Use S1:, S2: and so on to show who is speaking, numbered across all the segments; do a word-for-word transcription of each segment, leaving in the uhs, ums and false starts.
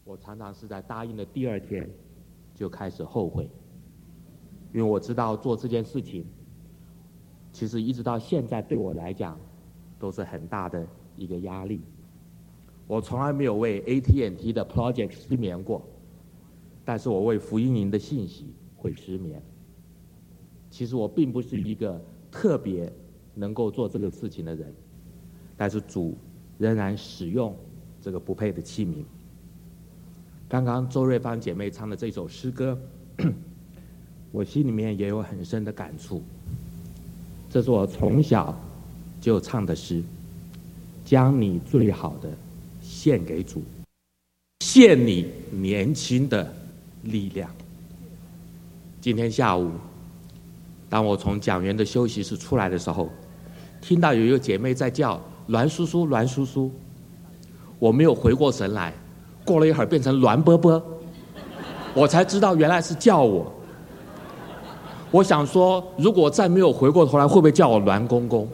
S1: 我常常是在答应的第二天就开始后悔，因为我知道做这件事情，其实一直到现在对我来讲都是很大的一个压力。我从来没有为 A T and T 的 project 失眠过，但是我为福音营的信息会失眠。其实我并不是一个特别能够做这个事情的人，但是主仍然使用这个不配的器皿。刚刚周瑞芳姐妹唱的这首诗歌，我心里面也有很深的感触。这是我从小就唱的诗，将你最好的献给主，献你年轻的力量。今天下午，当我从讲员的休息室出来的时候，听到有一个姐妹在叫栾叔叔栾叔叔，我没有回过神来，过了一会儿变成栾伯伯，我才知道原来是叫我。我想说，如果再没有回过头来，会不会叫我栾公公？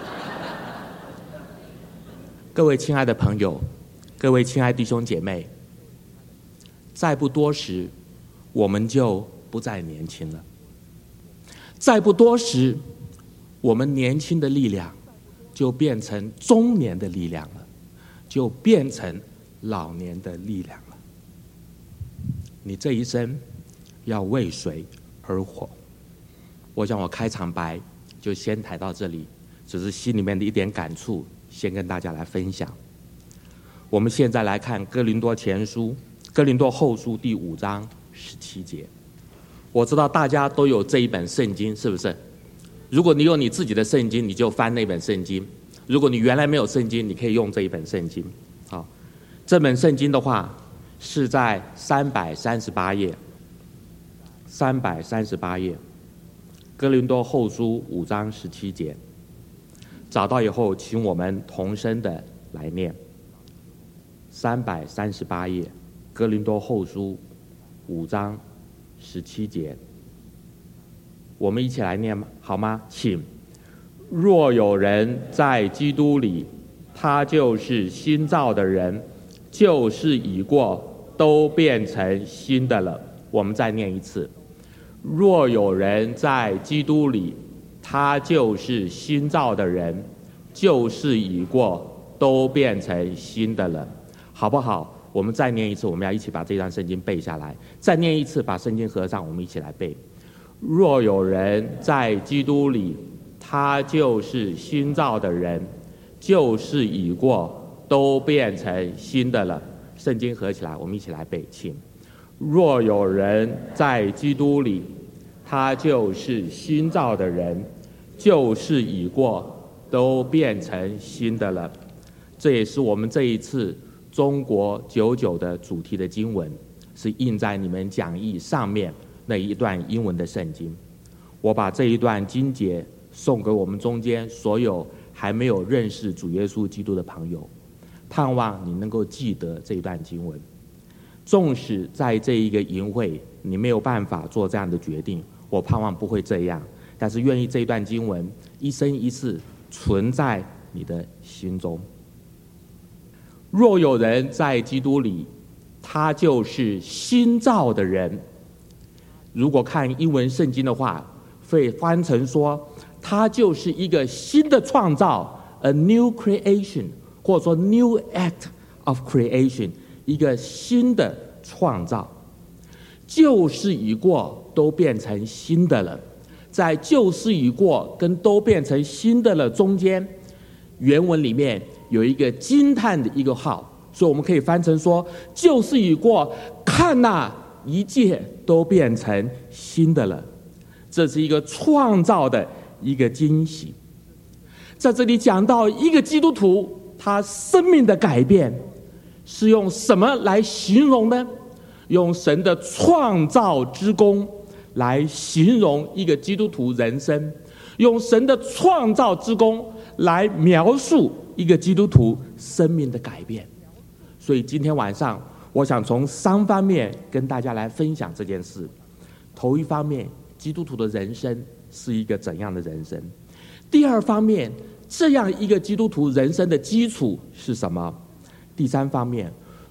S1: 各位亲爱的朋友，各位亲爱的弟兄姐妹，再不多时，我们就不再年轻了；再不多时，我们年轻的力量就变成中年的力量了，就变成老年的力量了。你这一生要为谁而活？我想我开场白就先谈到这里，只是心里面的一点感触，先跟大家来分享。我们现在来看哥林多前书哥林多后书第五章十七节。我知道大家都有这一本圣经，是不是？如果你有你自己的圣经，你就翻那本圣经；如果你原来没有圣经，你可以用这一本圣经。好，这本圣经的话是在三百三十八页，三百三十八页，哥林多后书五章十七节。找到以后，请我们同声的来念。三百三十八页，哥林多后书五章十七节，我们一起来念好吗？请。若有人在基督里，他就是新造的人，旧事已过，都变成新的了。我们再念一次。若有人在基督里，他就是新造的人，旧事已过，都变成新的了，好不好？我们再念一次，我们要一起把这段圣经背下来。再念一次，把圣经合上，我们一起来背。若有人在基督里，他就是新造的人，旧事已过，都变成新的了。圣经合起来，我们一起来背，请。若有人在基督里，他就是新造的人，旧事已过，都变成新的了。这也是我们这一次中国九九的主题的经文，是印在你们讲义上面那一段英文的圣经。我把这一段经节送给我们中间所有还没有认识主耶稣基督的朋友，盼望你能够记得这一段经文。纵使在这一个营会你没有办法做这样的决定，我盼望不会这样，但是愿意这一段经文一生一世存在你的心中。若有人在基督里，他就是新造的人。如果看英文圣经的话，会翻成说他就是一个新的创造， a new creation， 或者说 new act of creation， 一个新的创造。旧事已过，都变成新的了。在旧事已过跟都变成新的了中间，原文里面有一个惊叹的一个号，所以我们可以翻成说，旧事已过，看哪，一切都变成新的了。这是一个创造的一个惊喜。在这里讲到一个基督徒他生命的改变，是用什么来形容呢？用神的创造之功来形容一个基督徒人生，用神的创造之功来描述一个基督徒生命的改变。所以今天晚上我想从三方面跟大家来分享这件事。头一方面，基督徒的人生是一个怎样的人生？第二方面，这样一个基督徒人生的基础是什么？第三方面，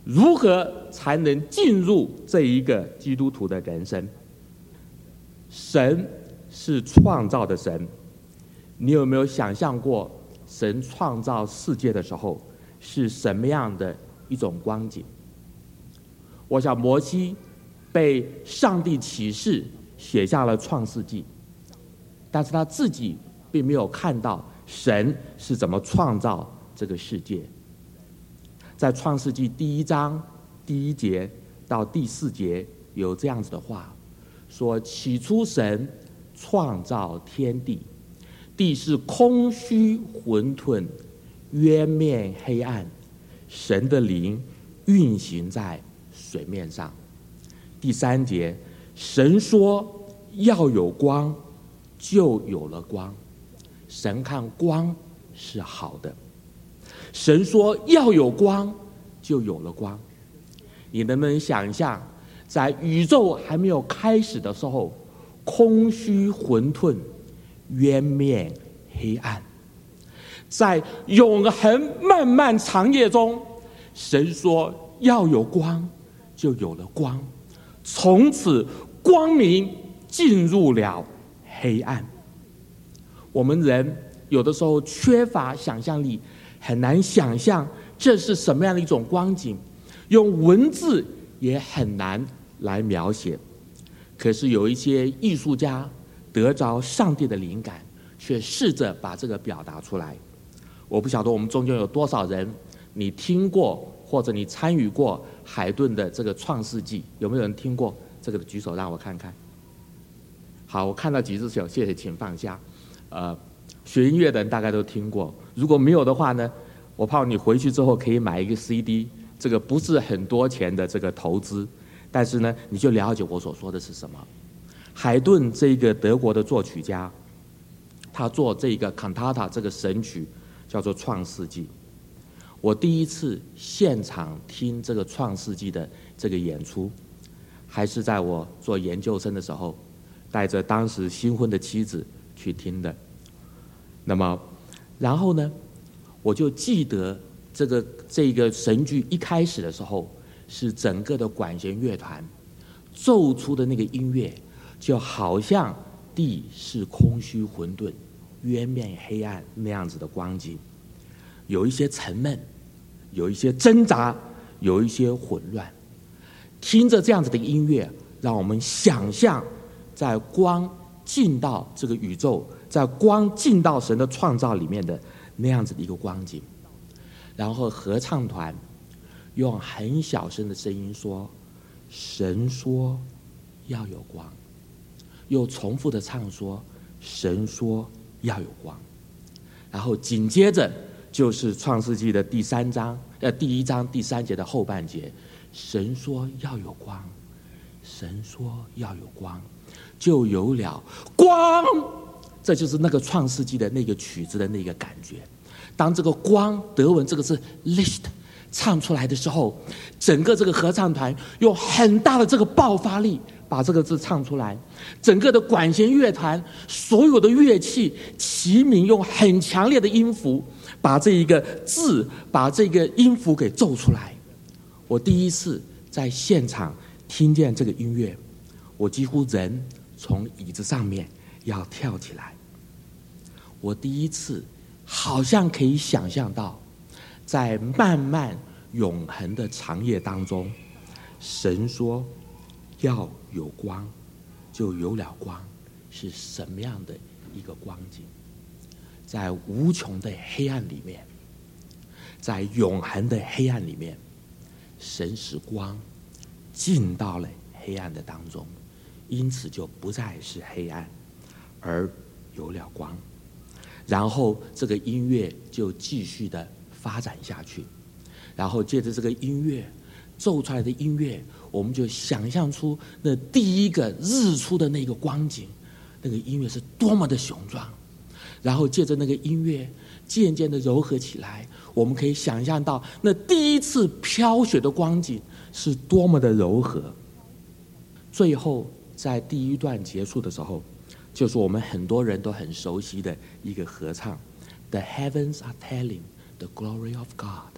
S1: 如何才能进入这一个基督徒的人生？神是创造的神，你有没有想象过神创造世界的时候是什么样的一种光景？我想摩西被上帝启示写下了创世纪，但是他自己并没有看到神是怎么创造这个世界。在创世纪第一章第一节到第四节有这样子的话，说起初神创造天地，地是空虚混沌，渊面黑暗，神的灵运行在水面上。第三节，神说要有光，就有了光。神看光是好的，神说要有光，就有了光。你能不能想象，在宇宙还没有开始的时候，空虚混沌，渊面黑暗，在永恒漫漫长夜中，神说要有光，就有了光。从此光明进入了黑暗。我们人有的时候缺乏想象力，很难想象这是什么样的一种光景，用文字也很难来描写。可是有一些艺术家得着上帝的灵感，却试着把这个表达出来。我不晓得我们中间有多少人，你听过或者你参与过海顿的这个创世纪，有没有人听过这个的举手让我看看。好，我看到几只手，谢谢，请放下。呃，学音乐的人大概都听过，如果没有的话呢，我怕你回去之后可以买一个 C D， 这个不是很多钱的这个投资，但是呢，你就了解我所说的是什么。海顿这个德国的作曲家，他做这个 cantata 这个神曲叫做《创世纪》。我第一次现场听这个《创世纪》的这个演出，还是在我做研究生的时候，带着当时新婚的妻子去听的。那么，然后呢，我就记得这个这个神剧一开始的时候，是整个的管弦乐团奏出的那个音乐，就好像地是空虚混沌、渊面黑暗那样子的光景，有一些沉闷，有一些挣扎，有一些混乱。听着这样子的音乐，让我们想象在光进到这个宇宙，在光进到神的创造里面的那样子的一个光景。然后合唱团用很小声的声音说，神说要有光，又重复的唱说，神说要有光。然后紧接着就是创世纪的第三章呃第一章第三节的后半节，神说要有光，神说要有光，就有了光。这就是那个创世纪的那个曲子的那个感觉。当这个光德文这个字 licht 唱出来的时候，整个这个合唱团用很大的这个爆发力把这个字唱出来，整个的管弦乐团所有的乐器齐鸣，用很强烈的音符把这一个字把这个音符给奏出来。我第一次在现场听见这个音乐，我几乎人从椅子上面要跳起来。我第一次好像可以想象到，在漫漫永恒的长夜当中，神说要有光，就有了光，是什么样的一个光景？在无穷的黑暗里面，在永恒的黑暗里面，神使光进到了黑暗的当中，因此就不再是黑暗，而有了光。然后这个音乐就继续的发展下去，然后借着这个音乐奏出来的音乐，我们就想象出那第一个日出的那个光景，那个音乐是多么的雄壮。然后借着那个音乐渐渐的柔和起来，我们可以想象到那第一次飘雪的光景是多么的柔和。最后在第一段结束的时候，就是我们很多人都很熟悉的一个合唱 The heavens are telling the glory of God，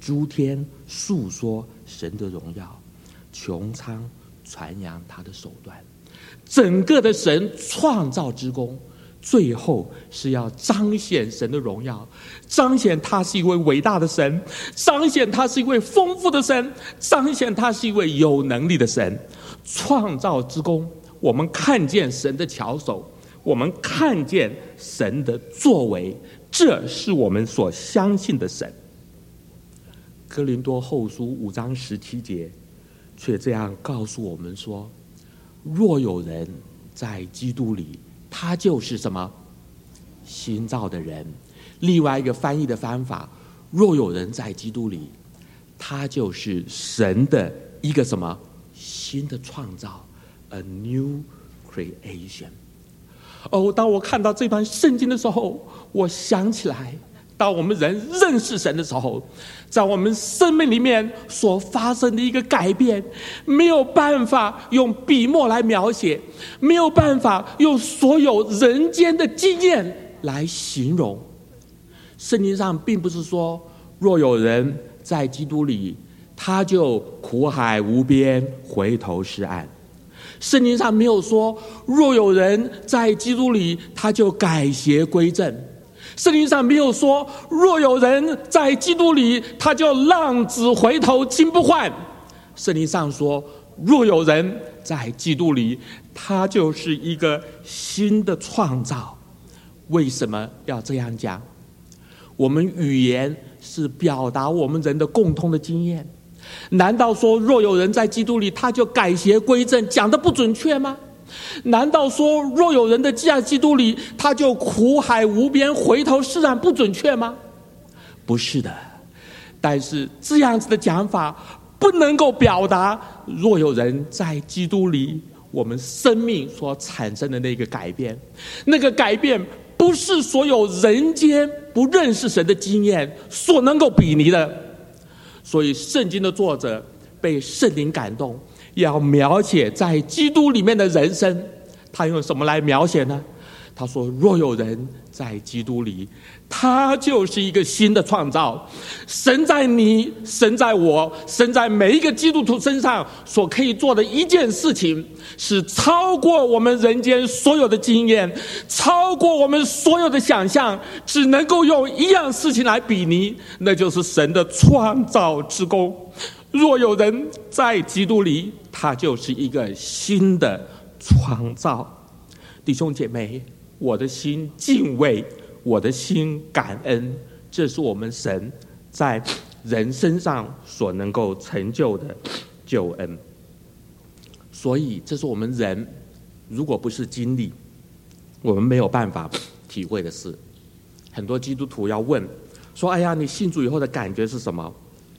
S1: 诸天述说神的荣耀，穹苍传扬他的手段。整个的神创造之功，最后是要彰显神的荣耀，彰显他是一位伟大的神，彰显他是一位丰富的神，彰显他是一位有能力的神。创造之功，我们看见神的巧手，我们看见神的作为，这是我们所相信的神。哥林多后书五章十七节却这样告诉我们说，若有人在基督里，他就是什么？新造的人。另外一个翻译的方法，若有人在基督里，他就是神的一个什么？新的创造 ，a new creation。哦，当我看到这段圣经的时候，我想起来，当我们人认识神的时候，在我们生命里面所发生的一个改变，没有办法用笔墨来描写，没有办法用所有人间的经验来形容。圣经上并不是说，若有人在基督里，他就苦海无边，回头是岸。圣经上没有说，若有人在基督里，他就改邪归正。圣经上没有说，若有人在基督里，他就浪子回头金不换。圣经上说，若有人在基督里，他就是一个新的创造。为什么要这样讲？我们语言是表达我们人的共通的经验，难道说若有人在基督里，他就改邪归正，讲得不准确吗？难道说若有人的在基督里，他就苦海无边，回头是岸，不准确吗？不是的。但是这样子的讲法不能够表达若有人在基督里，我们生命所产生的那个改变。那个改变不是所有人间不认识神的经验所能够比拟的。所以圣经的作者被圣灵感动，要描写在基督里面的人生。他用什么来描写呢？他说，若有人在基督里，他就是一个新的创造。神在你，神在我，神在每一个基督徒身上所可以做的一件事情，是超过我们人间所有的经验，超过我们所有的想象，只能够用一样事情来比拟，那就是神的创造之功。若有人在基督里，他就是一个新的创造。弟兄姐妹，我的心敬畏，我的心感恩，这是我们神在人身上所能够成就的救恩。所以这是我们人如果不是经历，我们没有办法体会的事。很多基督徒要问说，哎呀，你信主以后的感觉是什么？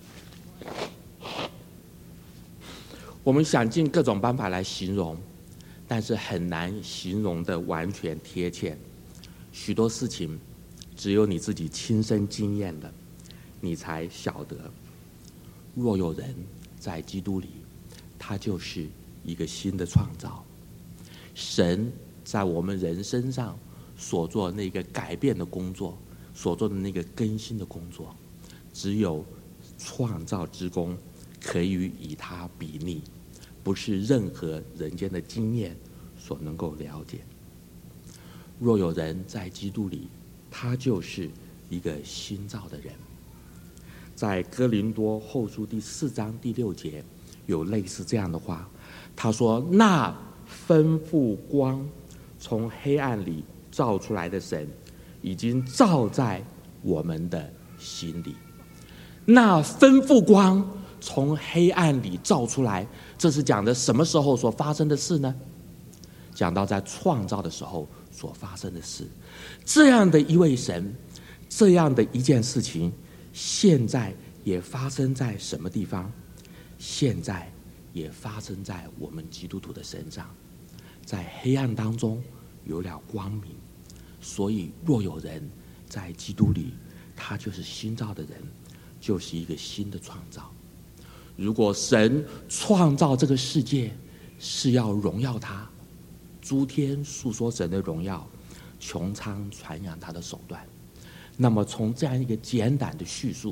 S1: 我们想尽各种办法来形容，但是很难形容的完全贴切。许多事情只有你自己亲身经验了，你才晓得。若有人在基督里，他就是一个新的创造。神在我们人身上所做那个改变的工作，所做的那个更新的工作，只有创造之功可以与他比拟，不是任何人间的经验所能够了解。若有人在基督里，他就是一个新造的人。在哥林多后书第四章第六节有类似这样的话，他说，那吩咐光从黑暗里照出来的神，已经照在我们的心里。那吩咐光从黑暗里照出来，这是讲的什么时候所发生的事呢？讲到在创造的时候所发生的事。这样的一位神，这样的一件事情，现在也发生在什么地方？现在也发生在我们基督徒的身上。在黑暗当中有了光明，所以若有人在基督里，他就是新造的人，就是一个新的创造。如果神创造这个世界是要荣耀他，诸天述说神的荣耀，穹苍传扬他的手段，那么从这样一个简短的叙述，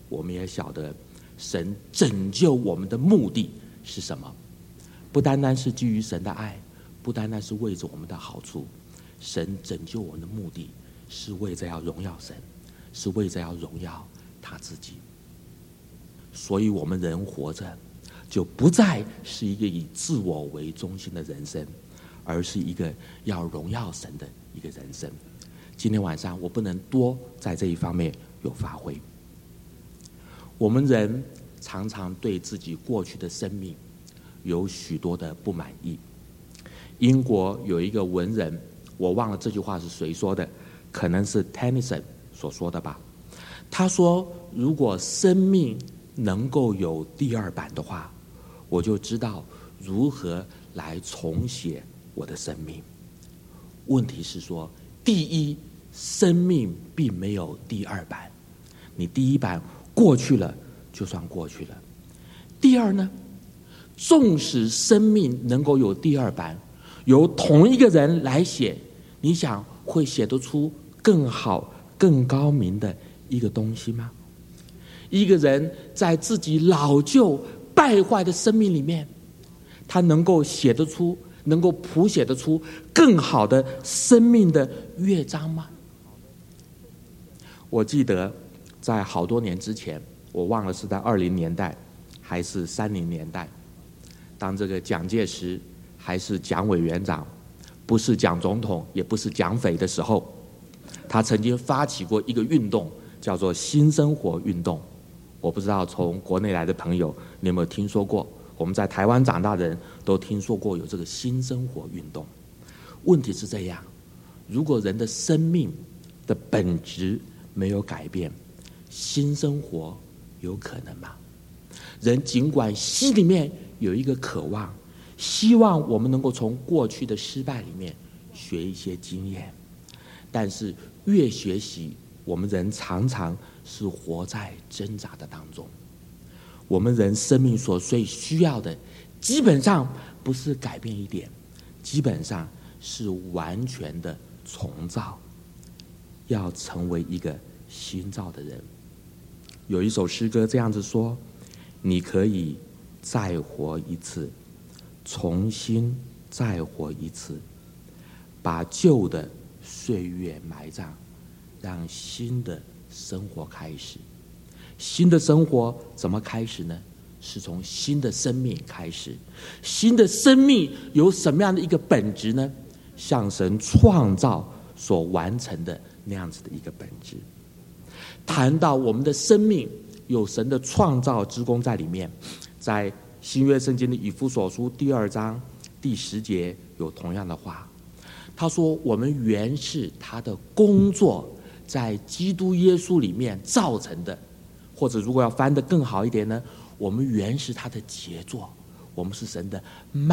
S1: 我们也晓得神拯救我们的目的是什么？不单单是基于神的爱，不单单是为着我们的好处，神拯救我们的目的是为着要荣耀神，是为着要荣耀他自己。所以我们人活着就不再是一个以自我为中心的人生，而是一个要荣耀神的一个人生。今天晚上我不能多在这一方面有发挥。我们人常常对自己过去的生命有许多的不满意。英国有一个文人，我忘了这句话是谁说的，可能是 Tennyson 所说的吧。他说，如果生命能够有第二版的话，我就知道如何来重写我的生命。问题是说，第一，生命并没有第二版，你第一版过去了就算过去了。第二呢，纵使生命能够有第二版，由同一个人来写，你想会写得出更好更高明的一个东西吗？一个人在自己老旧败坏的生命里面，他能够写得出，能够谱写得出更好的生命的乐章吗？我记得在好多年之前，我忘了是在二零年代还是三零年代，当这个蒋介石还是蒋委员长，不是蒋总统也不是蒋匪的时候，他曾经发起过一个运动，叫做新生活运动。我不知道从国内来的朋友你有没有听说过，我们在台湾长大的人都听说过有这个新生活运动。问题是这样，如果人的生命的本质没有改变，新生活有可能吗？人尽管心里面有一个渴望，希望我们能够从过去的失败里面学一些经验，但是越学习，我们人常常是活在挣扎的当中。我们人生命所最需要的，基本上不是改变一点，基本上是完全的重造，要成为一个新造的人。有一首诗歌这样子说，你可以再活一次，重新再活一次，把旧的岁月埋葬，让新的生活开始。新的生活怎么开始呢？是从新的生命开始。新的生命有什么样的一个本质呢？像神创造所完成的那样子的一个本质。谈到我们的生命有神的创造之功在里面，在新约圣经的以弗所书第二章第十节有同样的话，他说我们原是他的工作，在基督耶稣里面造成的，或者如果要翻得更好一点呢，我们原是他的杰作，我们是神的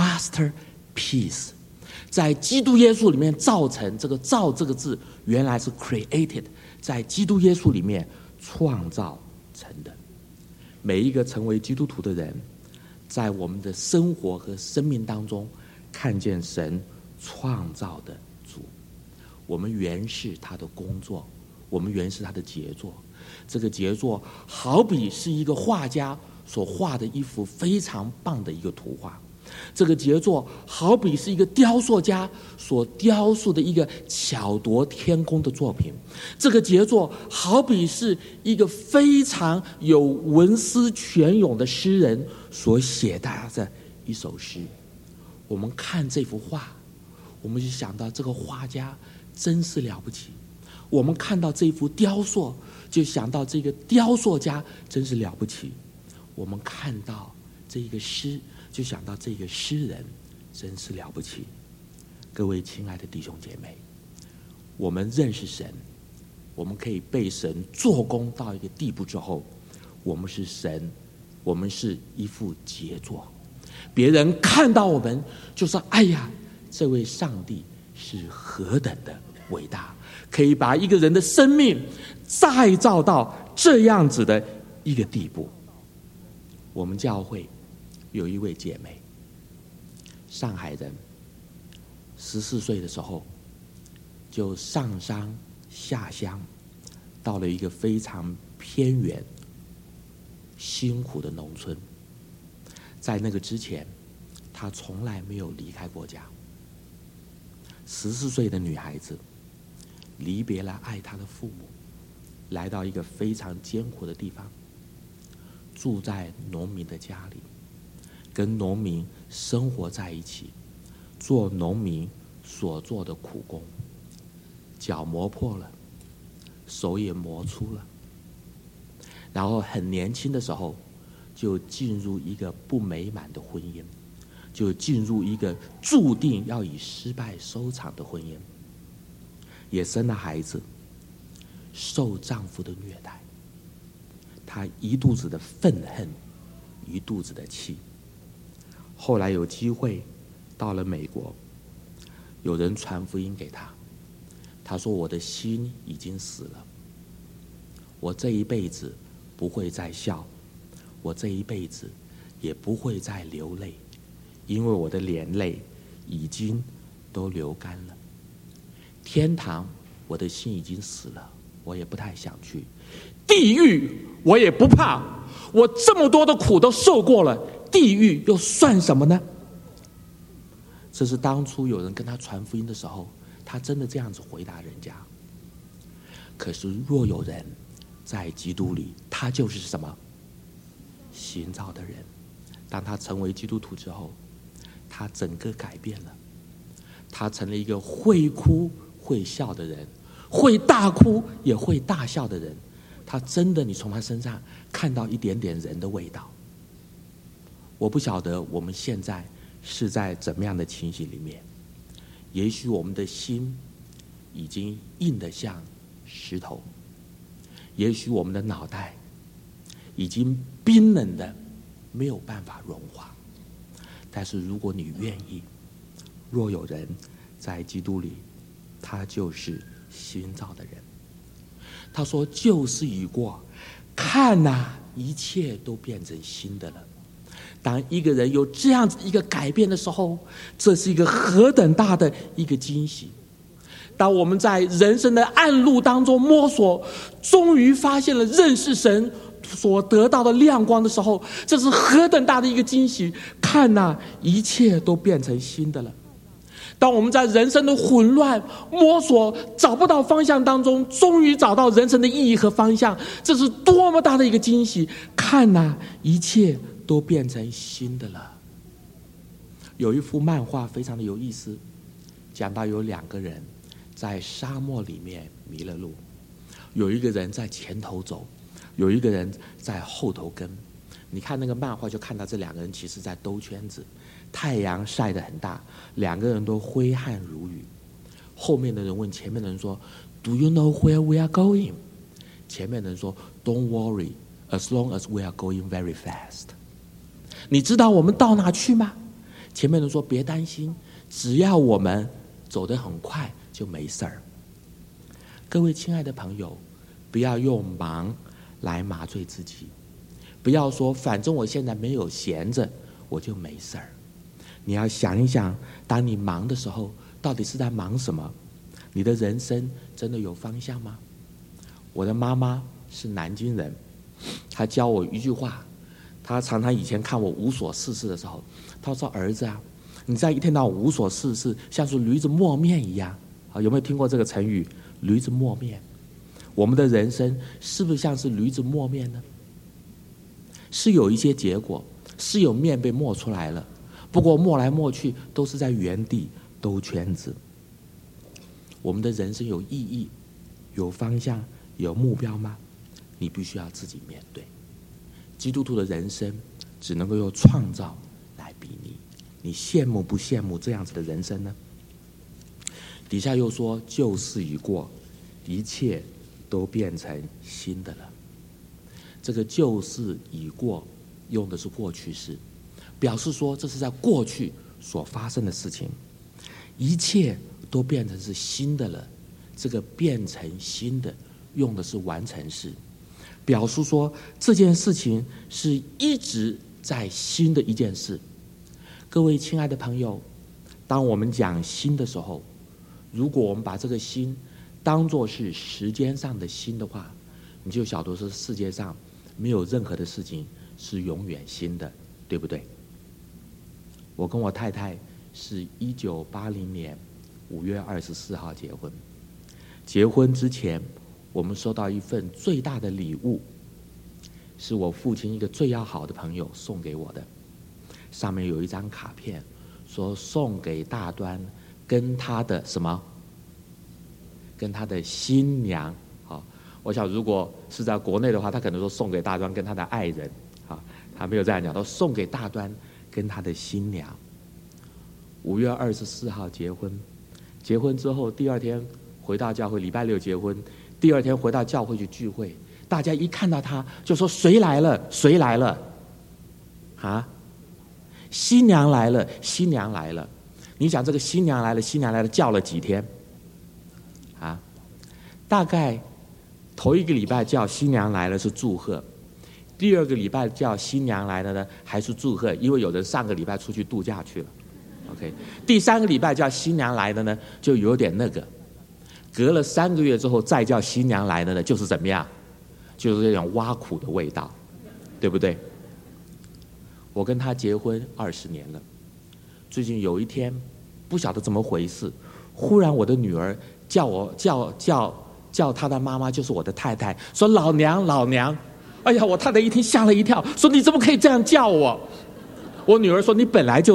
S1: masterpiece， 在基督耶稣里面造成。这个造这个字原来是 created， 在基督耶稣里面创造成的。每一个成为基督徒的人，在我们的生活和生命当中看见神创造的主，我们原是他的工作，我们原是他的杰作。这个杰作好比是一个画家所画的一幅非常棒的一个图画，这个杰作好比是一个雕塑家所雕塑的一个巧夺天工的作品，这个杰作好比是一个非常有文思泉涌的诗人所写的一首诗。我们看这幅画，我们就想到这个画家真是了不起，我们看到这幅雕塑就想到这个雕塑家真是了不起，我们看到这个诗就想到这个诗人真是了不起。各位亲爱的弟兄姐妹，我们认识神，我们可以被神做工到一个地步之后，我们是神，我们是一副杰作，别人看到我们就说，哎呀，这位上帝是何等的伟大，可以把一个人的生命再造到这样子的一个地步。我们教会有一位姐妹，上海人，十四岁的时候就上山下乡，到了一个非常偏远辛苦的农村。在那个之前，她从来没有离开过家。十四岁的女孩子离别了爱她的父母，来到一个非常艰苦的地方，住在农民的家里，跟农民生活在一起，做农民所做的苦工，脚磨破了，手也磨粗了，然后很年轻的时候就进入一个不美满的婚姻，就进入一个注定要以失败收场的婚姻，也生了孩子，受丈夫的虐待，她一肚子的愤恨，一肚子的气。后来有机会到了美国，有人传福音给她，她说我的心已经死了，我这一辈子不会再笑，我这一辈子也不会再流泪，因为我的眼泪已经都流干了。天堂我的心已经死了，我也不太想去。地狱我也不怕，我这么多的苦都受过了，地狱又算什么呢？这是当初有人跟他传福音的时候，他真的这样子回答人家。可是若有人在基督里，他就是什么？新造的人。当他成为基督徒之后，他整个改变了，他成了一个会哭会笑的人，会大哭也会大笑的人。他真的，你从他身上看到一点点人的味道。我不晓得我们现在是在怎么样的情形里面，也许我们的心已经硬得像石头，也许我们的脑袋已经冰冷的没有办法融化。但是如果你愿意，若有人在基督里，他就是新造的人。他说旧事已过，看哪，一切都变成新的了。当一个人有这样子一个改变的时候，这是一个何等大的一个惊喜。当我们在人生的暗路当中摸索，终于发现了认识神所得到的亮光的时候，这是何等大的一个惊喜。看哪，一切都变成新的了。当我们在人生的混乱摸索找不到方向当中，终于找到人生的意义和方向，这是多么大的一个惊喜。看哪，一切都变成新的了。有一幅漫画非常的有意思，讲到有两个人在沙漠里面迷了路，有一个人在前头走，有一个人在后头跟。你看那个漫画就看到这两个人其实在兜圈子，太阳晒得很大，两个人都挥汗如雨。后面的人问前面的人说 Do you know where we are going？ 前面的人说 Don't worry as long as we are going very fast。 你知道我们到哪去吗？前面的人说别担心，只要我们走得很快就没事儿。各位亲爱的朋友，不要用忙来麻醉自己，不要说反正我现在没有闲着我就没事儿。你要想一想，当你忙的时候到底是在忙什么？你的人生真的有方向吗？我的妈妈是南京人，她教我一句话，她常常以前看我无所事事的时候，她说儿子啊，你在一天到晚无所事事，像是驴子磨面一样。有没有听过这个成语驴子磨面？我们的人生是不是像是驴子磨面呢？是有一些结果，是有面被磨出来了，不过磨来磨去都是在原地兜圈子。我们的人生有意义、有方向、有目标吗？你必须要自己面对。基督徒的人生只能够用创造来比拟，你羡慕不羡慕这样子的人生呢？底下又说旧事已过，一切都变成新的了。这个旧事已过用的是过去式，表示说这是在过去所发生的事情，一切都变成是新的了。这个变成新的用的是完成式，表示说这件事情是一直在新的一件事。各位亲爱的朋友，当我们讲新的时候，如果我们把这个新当作是时间上的新的话，你就晓得是世界上没有任何的事情是永远新的，对不对？我跟我太太是一九八零年五月二十四号结婚。结婚之前，我们收到一份最大的礼物，是我父亲一个最要好的朋友送给我的，上面有一张卡片，说送给大端跟他的什么，跟他的新娘。好，我想如果是在国内的话，他可能说送给大端跟他的爱人，啊，他没有这样讲，都送给大端跟他的新娘。五月二十四号结婚，结婚之后第二天回到教会，礼拜六结婚，第二天回到教会去聚会，大家一看到他就说谁来了？谁来了？啊？新娘来了，新娘来了。你想这个新娘来了，新娘来了，叫了几天？啊？大概头一个礼拜叫新娘来了是祝贺，第二个礼拜叫新娘来了呢还是祝贺，因为有人上个礼拜出去度假去了。OK， 第三个礼拜叫新娘来的呢，就有点那个。隔了三个月之后再叫新娘来的呢，就是怎么样？就是这种挖苦的味道，对不对？我跟他结婚二十年了，最近有一天，不晓得怎么回事，忽然我的女儿叫我叫叫叫她的妈妈，就是我的太太，说老娘老娘。哎呀，我太太一听吓了一跳，说你怎么可以这样叫我？我女儿说你本来就是。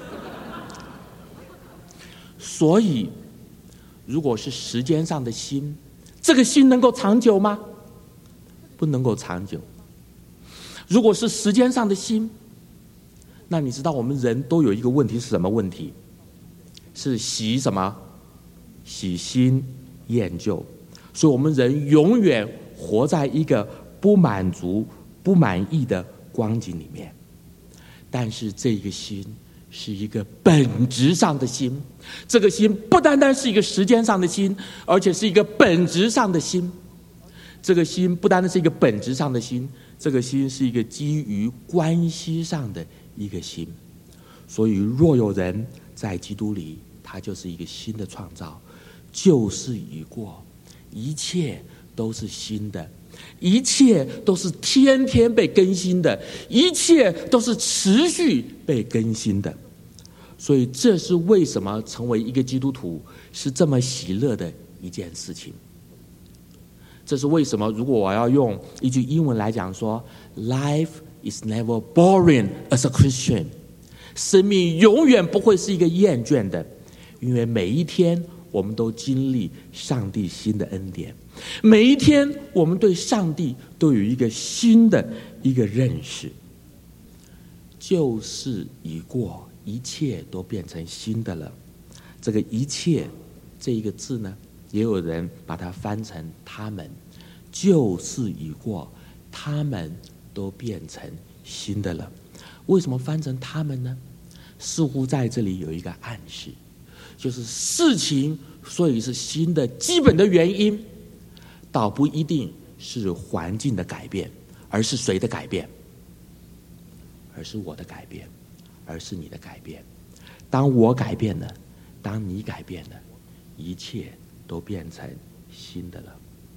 S1: 所以，如果是时间上的心，这个心能够长久吗？不能够长久。如果是时间上的心，那你知道我们人都有一个问题是什么问题？是喜什么？喜新厌旧。所以我们人永远活在一个不满足、不满意的光景里面。但是这个心是一个本质上的心，这个心不单单是一个时间上的心，而且是一个本质上的心。这个心不单单是一个本质上的心，这个心是一个基于关系上的一个心。所以若有人在基督里，他就是一个新的创造，旧事已过，一切都是新的，一切都是天天被更新的，一切都是持续被更新的。所以这是为什么成为一个基督徒是这么喜乐的一件事情。这是为什么如果我要用一句英文来讲说 Life is never boring as a Christian， 生命永远不会是一个厌倦的，因为每一天我们都经历上帝新的恩典，每一天我们对上帝都有一个新的一个认识。旧事已过，一切都变成新的了。这个一切这一个字呢，也有人把它翻成他们。旧事已过，他们都变成新的了。为什么翻成他们呢？似乎在这里有一个暗示，就是事情所以是新的基本的原因倒不一定是环境的改变，而是谁的改变？而是我的改变，而是你的改变。当我改变了，当你改变了，一切都变成新的了。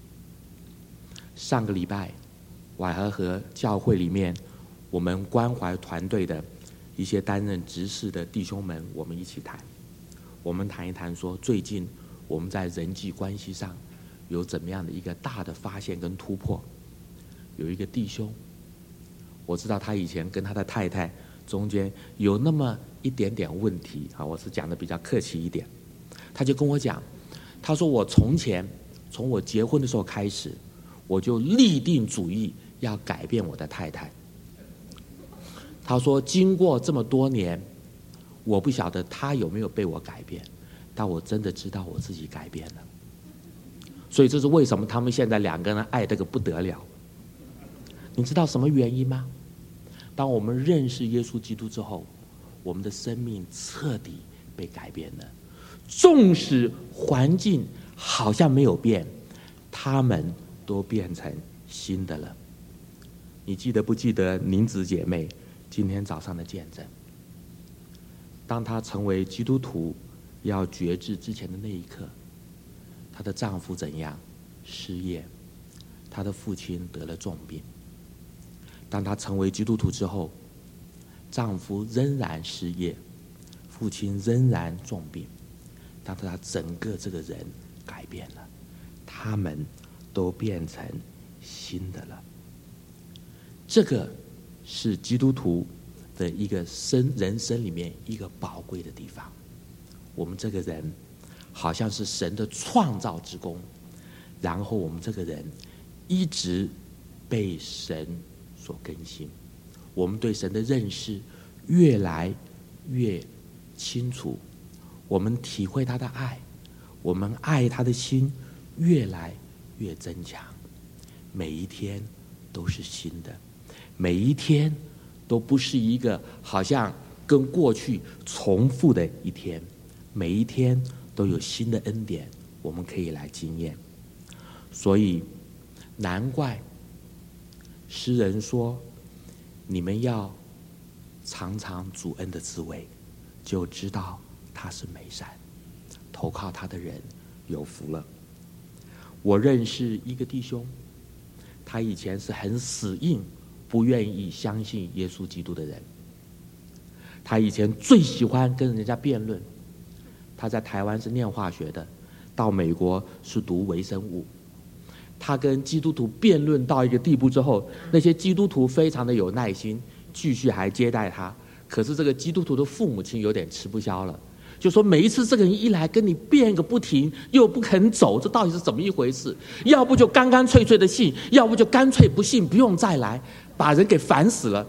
S1: 上个礼拜，我还和教会里面我们关怀团队的一些担任执事的弟兄们，我们一起谈。我们谈一谈说，最近我们在人际关系上有怎么样的一个大的发现跟突破。有一个弟兄，我知道他以前跟他的太太中间有那么一点点问题啊，我是讲的比较客气一点。他就跟我讲，他说我从前从我结婚的时候开始，我就立定主意要改变我的太太。他说经过这么多年，我不晓得他有没有被我改变，但我真的知道我自己改变了。所以这是为什么他们现在两个人爱得个不得了。你知道什么原因吗？当我们认识耶稣基督之后，我们的生命彻底被改变了。纵使环境好像没有变，他们都变成新的了。你记得不记得宁子姐妹今天早上的见证？当她成为基督徒要决志之前的那一刻，她的丈夫怎样失业，她的父亲得了重病， 当她成为基督徒之后，丈夫仍然失业，父亲仍然重病，但是她整个这个人改变了，他们都变成新的了。这个是基督徒的一个生人生里面一个宝贵的地方。我们这个人好像是神的创造之功，然后我们这个人一直被神所更新，我们对神的认识越来越清楚，我们体会他的爱，我们爱他的心越来越增强，每一天都是新的，每一天都不是一个好像跟过去重复的一天，每一天都有新的恩典我们可以来经验。所以难怪诗人说，你们要尝尝主恩的滋味，就知道他是美善，投靠他的人有福了。我认识一个弟兄，他以前是很死硬不愿意相信耶稣基督的人，他以前最喜欢跟人家辩论，他在台湾是念化学的，到美国是读微生物。他跟基督徒辩论到一个地步之后，那些基督徒非常的有耐心，继续还接待他。可是这个基督徒的父母亲有点吃不消了，就说每一次这个人一来跟你辩个不停，又不肯走，这到底是怎么一回事？要不就干干脆脆的信，要不就干脆不信，不用再来，把人给烦死了。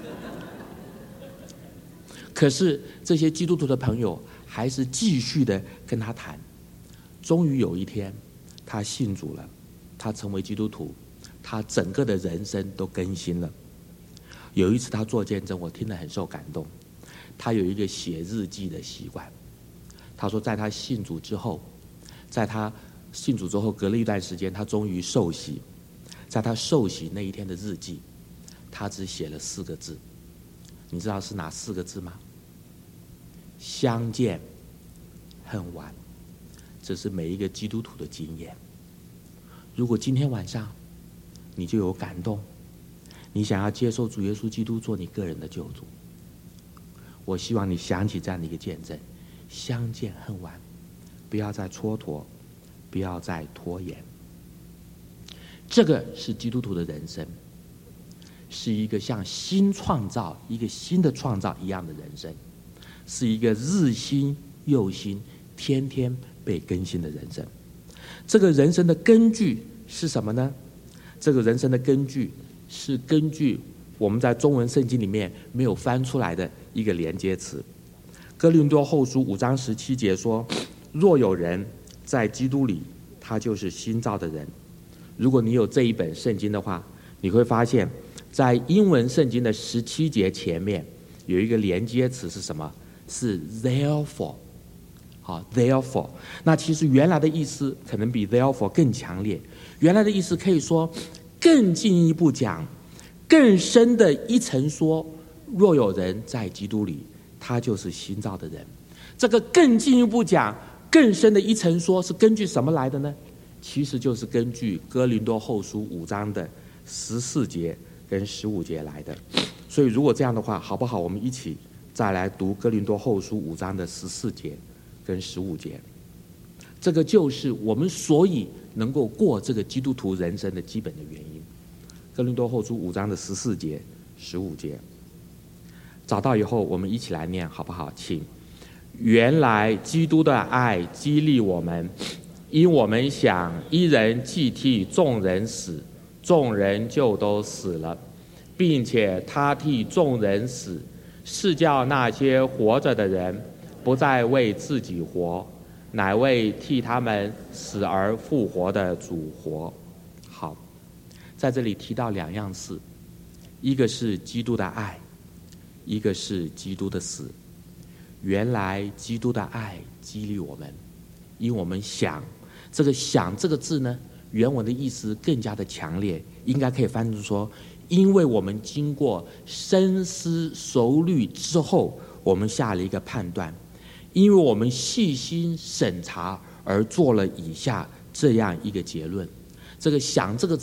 S1: 可是这些基督徒的朋友还是继续的跟他谈。终于有一天他信主了，他成为基督徒，他整个的人生都更新了。有一次他做见证，我听了很受感动。他有一个写日记的习惯，他说在他信主之后，在他信主之后隔了一段时间，他终于受洗，在他受洗那一天的日记，他只写了四个字，你知道是哪四个字吗？相见恨晚。这是每一个基督徒的经验。如果今天晚上你就有感动，你想要接受主耶稣基督做你个人的救主，我希望你想起这样的一个见证：相见恨晚，不要再蹉跎，不要再拖延。这个是基督徒的人生，是一个像新创造、一个新的创造一样的人生，是一个日新又新、天天被更新的人生。这个人生的根据是什么呢？这个人生的根据是根据我们在中文圣经里面没有翻出来的一个连接词。哥林多后书五章十七节说，若有人在基督里，他就是新造的人。如果你有这一本圣经的话，你会发现在英文圣经的十七节前面有一个连接词是什么？是 therefore。好 therefore， 那其实原来的意思可能比 therefore 更强烈。原来的意思可以说更进一步讲，更深的一层说，若有人在基督里，他就是新造的人。这个更进一步讲，更深的一层说，是根据什么来的呢？其实就是根据哥林多后书五章的十四节跟十五节来的。所以如果这样的话，好不好？我们一起再来读哥林多后书五章的十四节跟十五节。这个就是我们所以能够过这个基督徒人生的基本的原因。哥林多后书五章的十四节、十五节，找到以后我们一起来念，好不好？请。原来基督的爱激励我们，因我们想一人既替众人死，众人就都死了，并且他替众人死，是叫那些活着的人不再为自己活，乃为替他们死而复活的主活。好，在这里提到两样事，一个是基督的爱，一个是基督的死。原来基督的爱激励我们，因我们想，这个想这个字呢，原文的意思更加的强烈，应该可以翻译成说，因为我们经过深思熟虑之后，我们下了一个判断，因为我们细心审查而做了以下这样一个结论。这个想这个字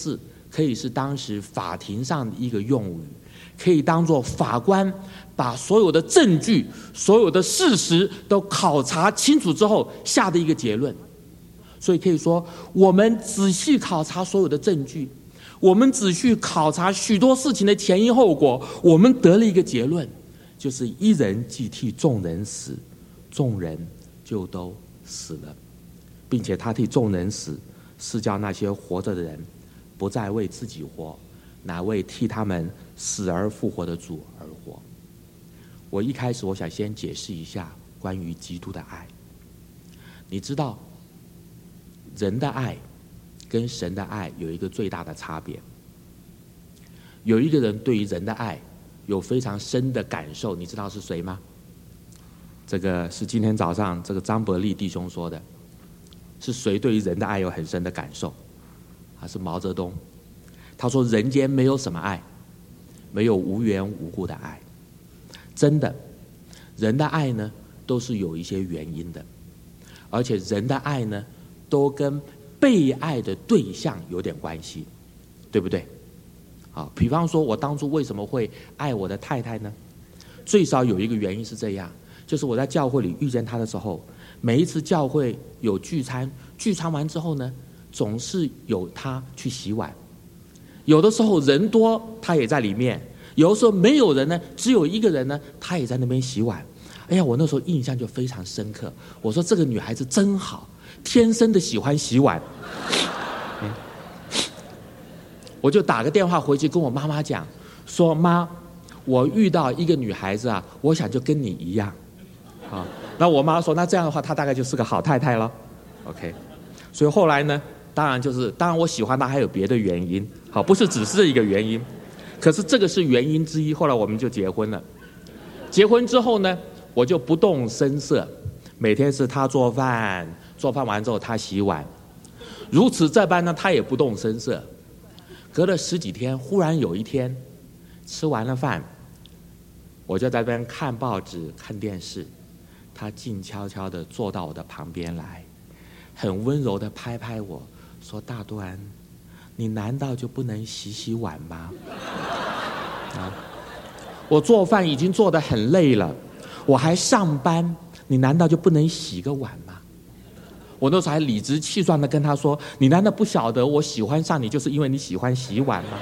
S1: 可以是当时法庭上的一个用语，可以当作法官把所有的证据、所有的事实都考察清楚之后下的一个结论。所以可以说，我们仔细考察所有的证据，我们仔细考察许多事情的前因后果，我们得了一个结论，就是一人既替众人死，众人就都死了，并且他替众人死，是叫那些活着的人不再为自己活，乃为替他们死而复活的主而活。我一开始我想先解释一下关于基督的爱。你知道人的爱跟神的爱有一个最大的差别。有一个人对于人的爱有非常深的感受，你知道是谁吗？这个是今天早上这个张伯利弟兄说的。是谁对于人的爱有很深的感受？啊，是毛泽东。他说人间没有什么爱，没有无缘无故的爱。真的，人的爱呢都是有一些原因的，而且人的爱呢都跟被爱的对象有点关系，对不对？好，比方说我当初为什么会爱我的太太呢？最少有一个原因是这样，就是我在教会里遇见她的时候，每一次教会有聚餐，聚餐完之后呢，总是有她去洗碗。有的时候人多，她也在里面；有的时候没有人呢，只有一个人呢，她也在那边洗碗。哎呀，我那时候印象就非常深刻。我说这个女孩子真好，天生的喜欢洗碗。嗯，我就打个电话回去跟我妈妈讲，说妈，我遇到一个女孩子啊，我想就跟你一样。啊，那我妈说，那这样的话，她大概就是个好太太了。OK， 所以后来呢，当然就是，当然我喜欢她还有别的原因，好，不是只是一个原因，可是这个是原因之一。后来我们就结婚了。结婚之后呢，我就不动声色，每天是她做饭，做饭完之后她洗碗，如此这般呢，她也不动声色。隔了十几天，忽然有一天，吃完了饭，我就在那边看报纸、看电视。他静悄悄地坐到我的旁边来，很温柔地拍拍我说，大端，你难道就不能洗洗碗吗？啊，我做饭已经做得很累了，我还上班，你难道就不能洗个碗吗？我那时候还理直气壮地跟他说，你难道不晓得我喜欢上你就是因为你喜欢洗碗吗？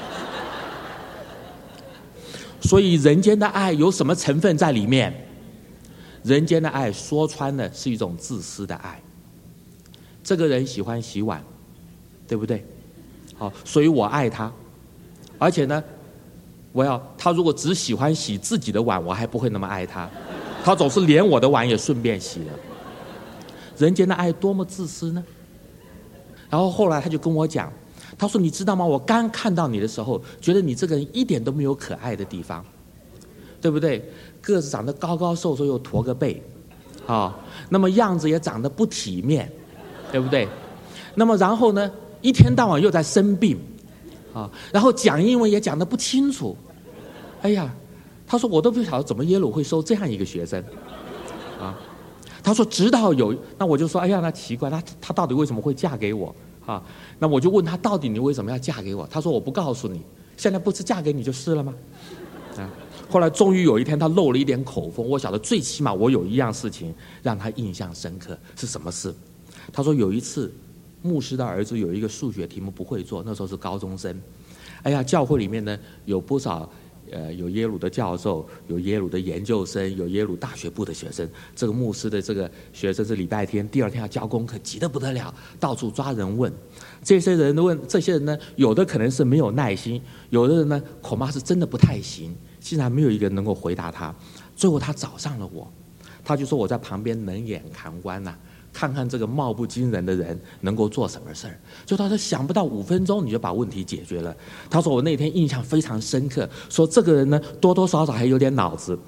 S1: 所以人间的爱有什么成分在里面？人间的爱说穿了是一种自私的爱。这个人喜欢洗碗，对不对？好，所以我爱他。而且呢，我要他如果只喜欢洗自己的碗，我还不会那么爱他。他总是连我的碗也顺便洗了。人间的爱多么自私呢？然后后来他就跟我讲，他说你知道吗？我刚看到你的时候，觉得你这个人一点都没有可爱的地方，对不对？个子长得高高瘦瘦又驼个背，啊，那么样子也长得不体面，对不对？那么然后呢，一天到晚又在生病，啊，然后讲英文也讲得不清楚。哎呀，他说我都不晓得怎么耶鲁会收这样一个学生，啊，他说直到有，那我就说，哎呀，那奇怪，那他到底为什么会嫁给我啊？那我就问他，到底你为什么要嫁给我？他说我不告诉你，现在不是嫁给你就是了吗？啊。后来终于有一天他漏了一点口风，我晓得最起码我有一样事情让他印象深刻，是什么事？他说有一次牧师的儿子有一个数学题目不会做，那时候是高中生。哎呀，教会里面呢有不少呃有耶鲁的教授，有耶鲁的研究生，有耶鲁大学部的学生。这个牧师的这个学生是礼拜天第二天要交功课，急得不得了，到处抓人问。这些人问，这些人呢，有的可能是没有耐心，有的人呢恐怕是真的不太行。竟然没有一个人能够回答他，最后他找上了我，他就说我在旁边冷眼旁观呐、啊，看看这个貌不惊人的人能够做什么事儿。就他说想不到五分钟你就把问题解决了。他说我那天印象非常深刻，说这个人呢多多少少还有点脑子。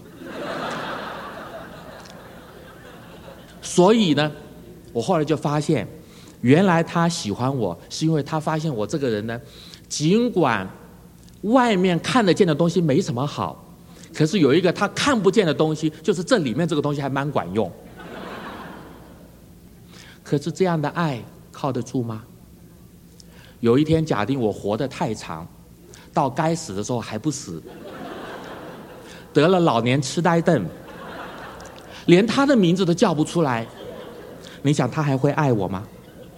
S1: 所以呢，我后来就发现，原来他喜欢我是因为他发现我这个人呢，尽管外面看得见的东西没什么好，可是有一个他看不见的东西，就是这里面这个东西还蛮管用。可是这样的爱靠得住吗？ 有一天假定我活得太长，到该死的时候还不死，得了老年痴呆症，连他的名字都叫不出来，你想他还会爱我吗？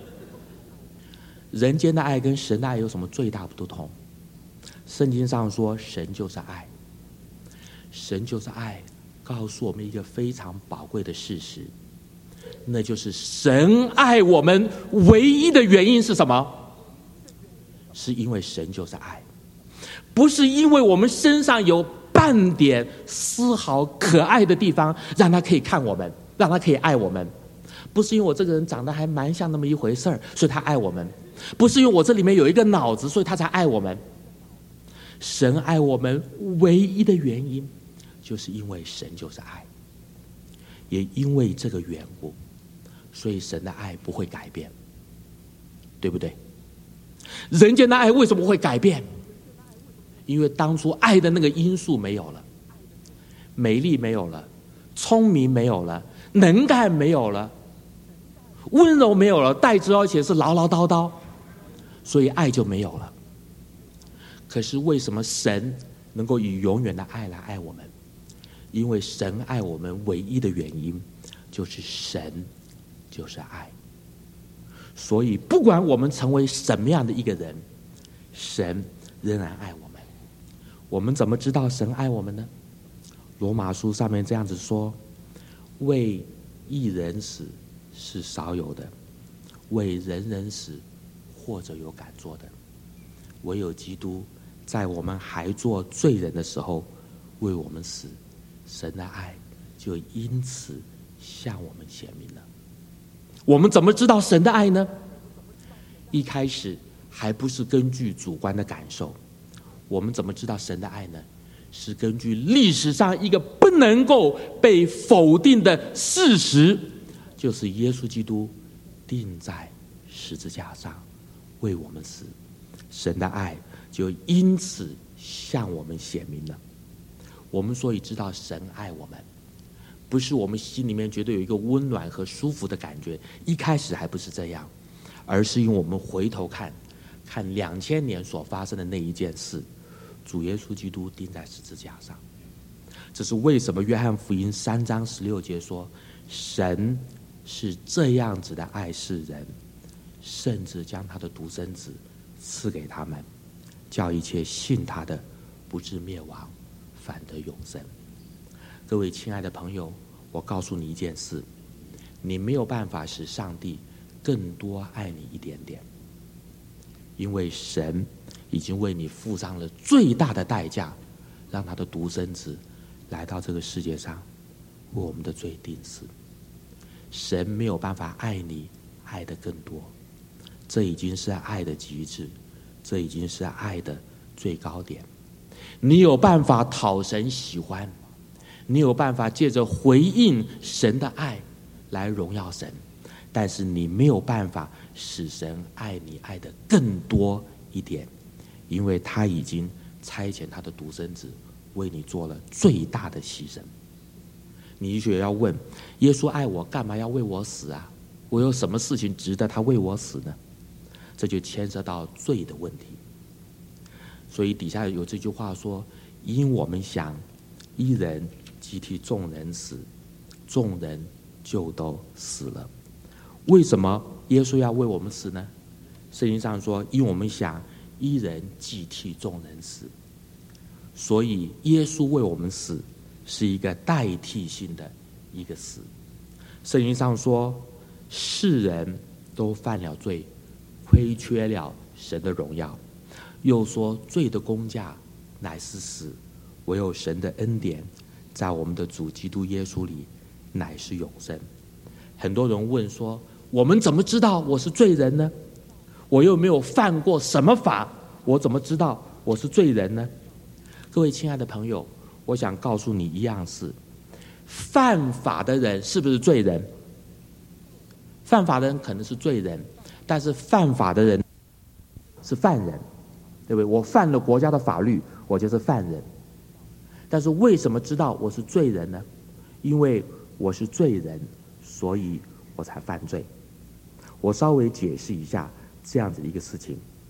S1: 人间的爱跟神的爱有什么最大的不同？圣经上说神就是爱，神就是爱，告诉我们一个非常宝贵的事实，那就是神爱我们唯一的原因是什么？是因为神就是爱，不是因为我们身上有半点丝毫可爱的地方让他可以看我们，让他可以爱我们，不是因为我这个人长得还蛮像那么一回事儿，所以他爱我们，不是因为我这里面有一个脑子，所以他才爱我们。神爱我们唯一的原因就是因为神就是爱，也因为这个缘故，所以神的爱不会改变，对不对？人间的爱为什么会改变？因为当初爱的那个因素没有了，美丽没有了，聪明没有了，能干没有了，温柔没有了，代之而且是唠唠叨叨，所以爱就没有了。可是为什么神能够以永远的爱来爱我们？因为神爱我们唯一的原因就是神就是爱，所以不管我们成为什么样的一个人，神仍然爱我们。我们怎么知道神爱我们呢？罗马书上面这样子说，为一人死是少有的，为人人死或者有敢做的，唯有基督在我们还做罪人的时候为我们死，神的爱就因此向我们显明了。我们怎么知道神的爱呢？一开始还不是根据主观的感受，我们怎么知道神的爱呢？是根据历史上一个不能够被否定的事实，就是耶稣基督钉在十字架上为我们死，神的爱就因此向我们显明了。我们所以知道神爱我们，不是我们心里面觉得有一个温暖和舒服的感觉，一开始还不是这样，而是因为我们回头看看两千年所发生的那一件事，主耶稣基督钉在十字架上。这是为什么约翰福音三章十六节说，神是这样子的爱世人，甚至将他的独生子赐给他们，叫一切信他的不至灭亡，反得永生。各位亲爱的朋友，我告诉你一件事，你没有办法使上帝更多爱你一点点，因为神已经为你付上了最大的代价，让他的独生子来到这个世界上为我们的罪定死。神没有办法爱你爱得更多，这已经是爱的极致，这已经是爱的最高点。你有办法讨神喜欢，你有办法借着回应神的爱来荣耀神，但是你没有办法使神爱你爱得更多一点，因为他已经差遣他的独生子为你做了最大的牺牲。你也要问，耶稣爱我，干嘛要为我死啊？我有什么事情值得他为我死呢？这就牵涉到罪的问题。所以底下有这句话说，因我们想一人即替众人死，众人就都死了。为什么耶稣要为我们死呢？圣经上说，因我们想一人即替众人死，所以耶稣为我们死是一个代替性的一个死。圣经上说，世人都犯了罪，亏缺了神的荣耀，又说罪的工价乃是死，唯有神的恩典在我们的主基督耶稣里乃是永生。很多人问说，我们怎么知道我是罪人呢？我又没有犯过什么法，我怎么知道我是罪人呢？各位亲爱的朋友，我想告诉你一样事，犯法的人是不是罪人？犯法的人可能是罪人，但是犯法的人是犯人，对不对？我犯了国家的法律，我就是犯人。但是为什么知道我是罪人呢？因为我是罪人，所以我才犯罪。我稍微解释一下这样子的一个事情。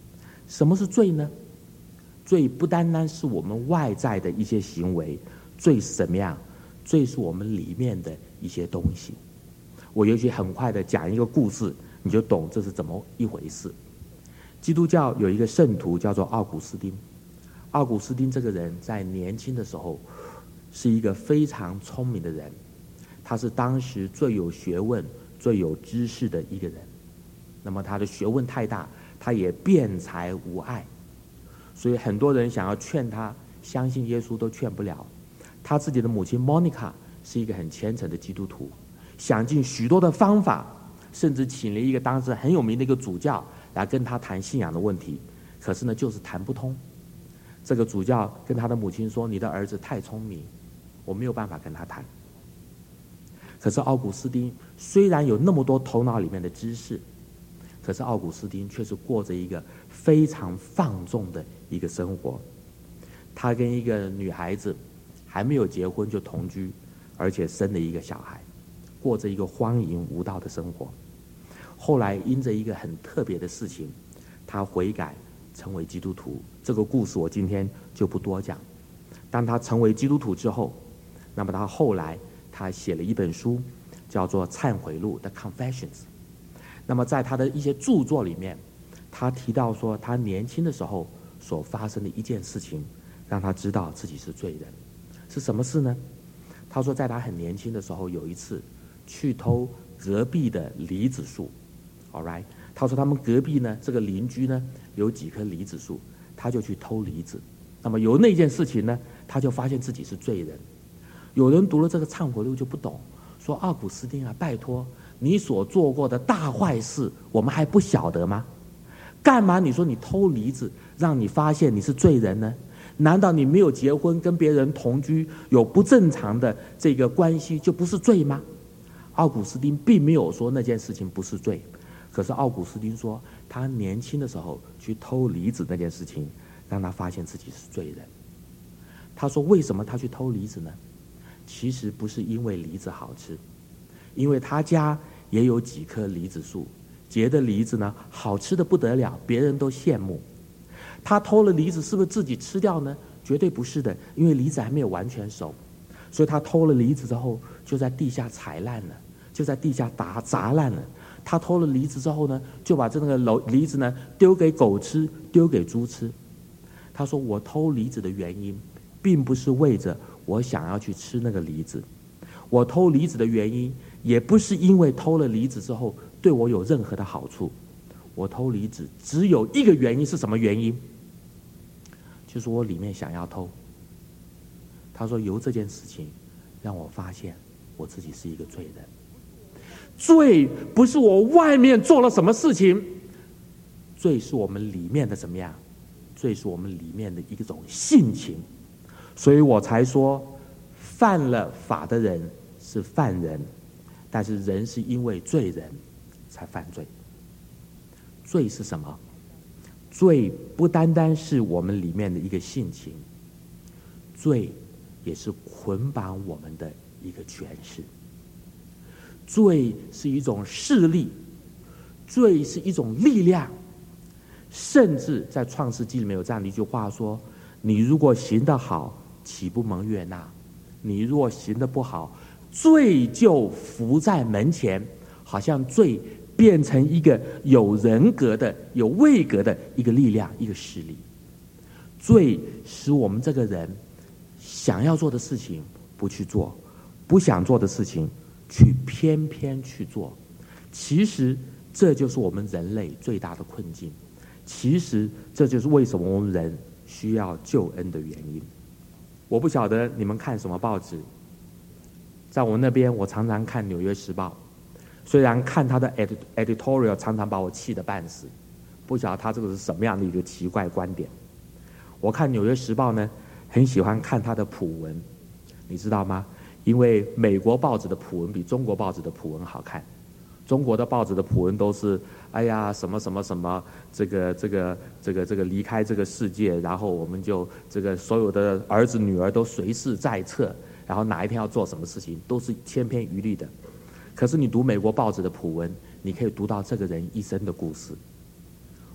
S1: 什么是罪呢？罪不单单是我们外在的一些行为，罪是怎么样？罪是我们里面的一些东西。我也许很快的讲一个故事，你就懂这是怎么一回事。基督教有一个圣徒叫做奥古斯丁，奥古斯丁这个人在年轻的时候是一个非常聪明的人，他是当时最有学问、最有知识的一个人。那么他的学问太大，他也辩才无碍，所以很多人想要劝他相信耶稣都劝不了。他自己的母亲 Monica 是一个很虔诚的基督徒，想尽许多的方法，甚至请了一个当时很有名的一个主教来跟他谈信仰的问题，可是呢就是谈不通。这个主教跟他的母亲说，你的儿子太聪明，我没有办法跟他谈。可是奥古斯丁虽然有那么多头脑里面的知识，可是奥古斯丁却是过着一个非常放纵的一个生活。他跟一个女孩子还没有结婚就同居，而且生了一个小孩，过着一个荒淫无道的生活。后来因着一个很特别的事情，他悔改成为基督徒。这个故事我今天就不多讲。当他成为基督徒之后，那么他后来他写了一本书叫做《忏悔录》的 Confessions。 那么在他的一些著作里面，他提到说他年轻的时候所发生的一件事情，让他知道自己是罪人。是什么事呢？他说在他很年轻的时候，有一次去偷隔壁的梨子树。 All right， 他说他们隔壁呢，这个邻居呢有几棵梨子树，他就去偷梨子。那么由那件事情呢，他就发现自己是罪人。有人读了这个忏悔录就不懂，说奥古斯丁啊，拜托，你所做过的大坏事我们还不晓得吗？干嘛你说你偷梨子让你发现你是罪人呢？难道你没有结婚跟别人同居有不正常的这个关系就不是罪吗？奥古斯丁并没有说那件事情不是罪，可是奥古斯丁说他年轻的时候去偷梨子那件事情让他发现自己是罪人。他说为什么他去偷梨子呢？其实不是因为梨子好吃，因为他家也有几棵梨子树，结的梨子呢好吃的不得了，别人都羡慕。他偷了梨子是不是自己吃掉呢？绝对不是的，因为梨子还没有完全熟，所以他偷了梨子之后就在地下踩烂了，就在地下打砸烂了。他偷了梨子之后呢，就把这个梨子呢丢给狗吃，丢给猪吃。他说我偷梨子的原因并不是为着我想要去吃那个梨子，我偷梨子的原因也不是因为偷了梨子之后对我有任何的好处。我偷梨子只有一个原因，是什么原因？就是我里面想要偷。他说由这件事情让我发现我自己是一个罪人。罪不是我外面做了什么事情，罪是我们里面的怎么样？罪是我们里面的一种性情。所以我才说犯了法的人是犯人，但是人是因为罪人才犯罪。罪是什么？罪不单单是我们里面的一个性情，罪也是捆绑我们的一个权势。罪是一种势力，罪是一种力量，甚至在创世纪里面有这样的一句话说，你如果行得好，岂不蒙悦纳？你若行得不好，罪就伏在门前。好像罪变成一个有人格的、有位格的一个力量、一个势力。罪使我们这个人想要做的事情不去做，不想做的事情去偏偏去做。其实这就是我们人类最大的困境，其实这就是为什么我们人需要救恩的原因。我不晓得你们看什么报纸，在我那边我常常看《纽约时报》，虽然看他的 editorial 常常把我气得半死，不晓得他这个是什么样的一个奇怪观点。我看《纽约时报》呢，很喜欢看他的普文，你知道吗？因为美国报纸的普文比中国报纸的普文好看。中国的报纸的普文都是哎呀什么什么什么，这个这个这个这个离开这个世界，然后我们就这个所有的儿子女儿都随侍在侧，然后哪一天要做什么事情都是千篇一律的。可是你读美国报纸的普文，你可以读到这个人一生的故事。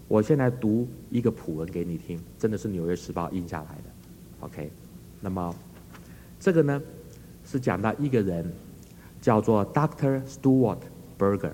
S1: 我现在读一个普文给你听，真的是《纽约时报》印下来的 OK。 那么这个呢是讲到一个人叫做 Doctor Stuart Berger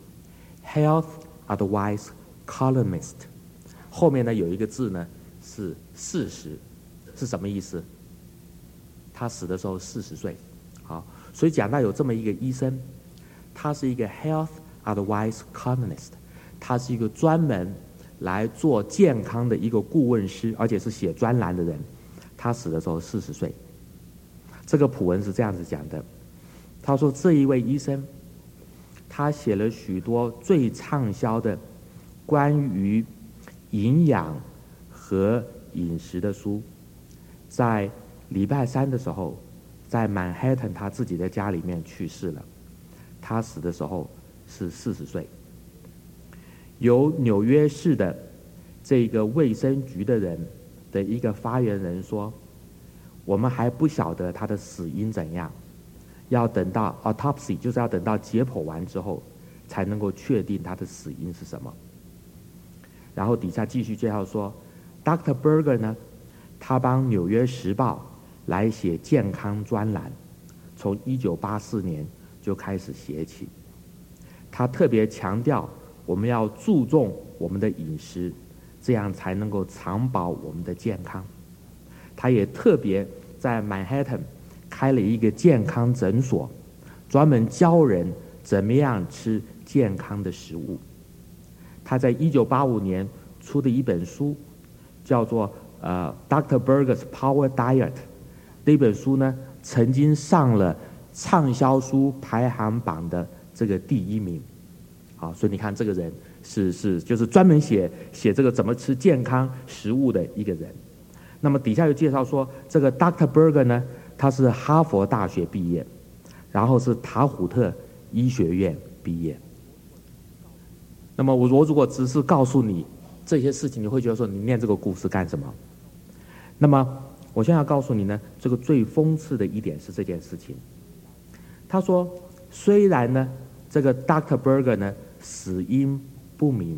S1: Health Advice Columnist， 后面呢有一个字呢是四十，是什么意思？他死的时候四十岁。好，所以讲到有这么一个医生，他是一个 Health Advice Columnist， 他是一个专门来做健康的一个顾问师，而且是写专栏的人。他死的时候四十岁。这个普文是这样子讲的，他说这一位医生他写了许多最畅销的关于营养和饮食的书，在礼拜三的时候在曼哈顿他自己的家里面去世了。他死的时候是四十岁。由纽约市的这个卫生局的人的一个发言人说，我们还不晓得他的死因怎样，要等到 autopsy 就是要等到解剖完之后才能够确定他的死因是什么。然后底下继续介绍说 Doctor Berger 呢，他帮纽约时报来写健康专栏，从一九八四年就开始写起。他特别强调我们要注重我们的饮食，这样才能够长保我们的健康。他也特别在曼哈顿开了一个健康诊所，专门教人怎么样吃健康的食物。他在一九八五年出的一本书叫做呃 Doctor Berger's Power Diet， 那本书呢曾经上了畅销书排行榜的这个第一名。好，所以你看这个人是是就是专门写写这个怎么吃健康食物的一个人。那么底下又介绍说，这个 Doctor Berger 呢，他是哈佛大学毕业，然后是塔虎特医学院毕业。那么我我如果只是告诉你这些事情，你会觉得说你念这个故事干什么？那么我现在要告诉你呢，这个最讽刺的一点是这件事情。他说，虽然呢这个 Doctor Berger 呢死因不明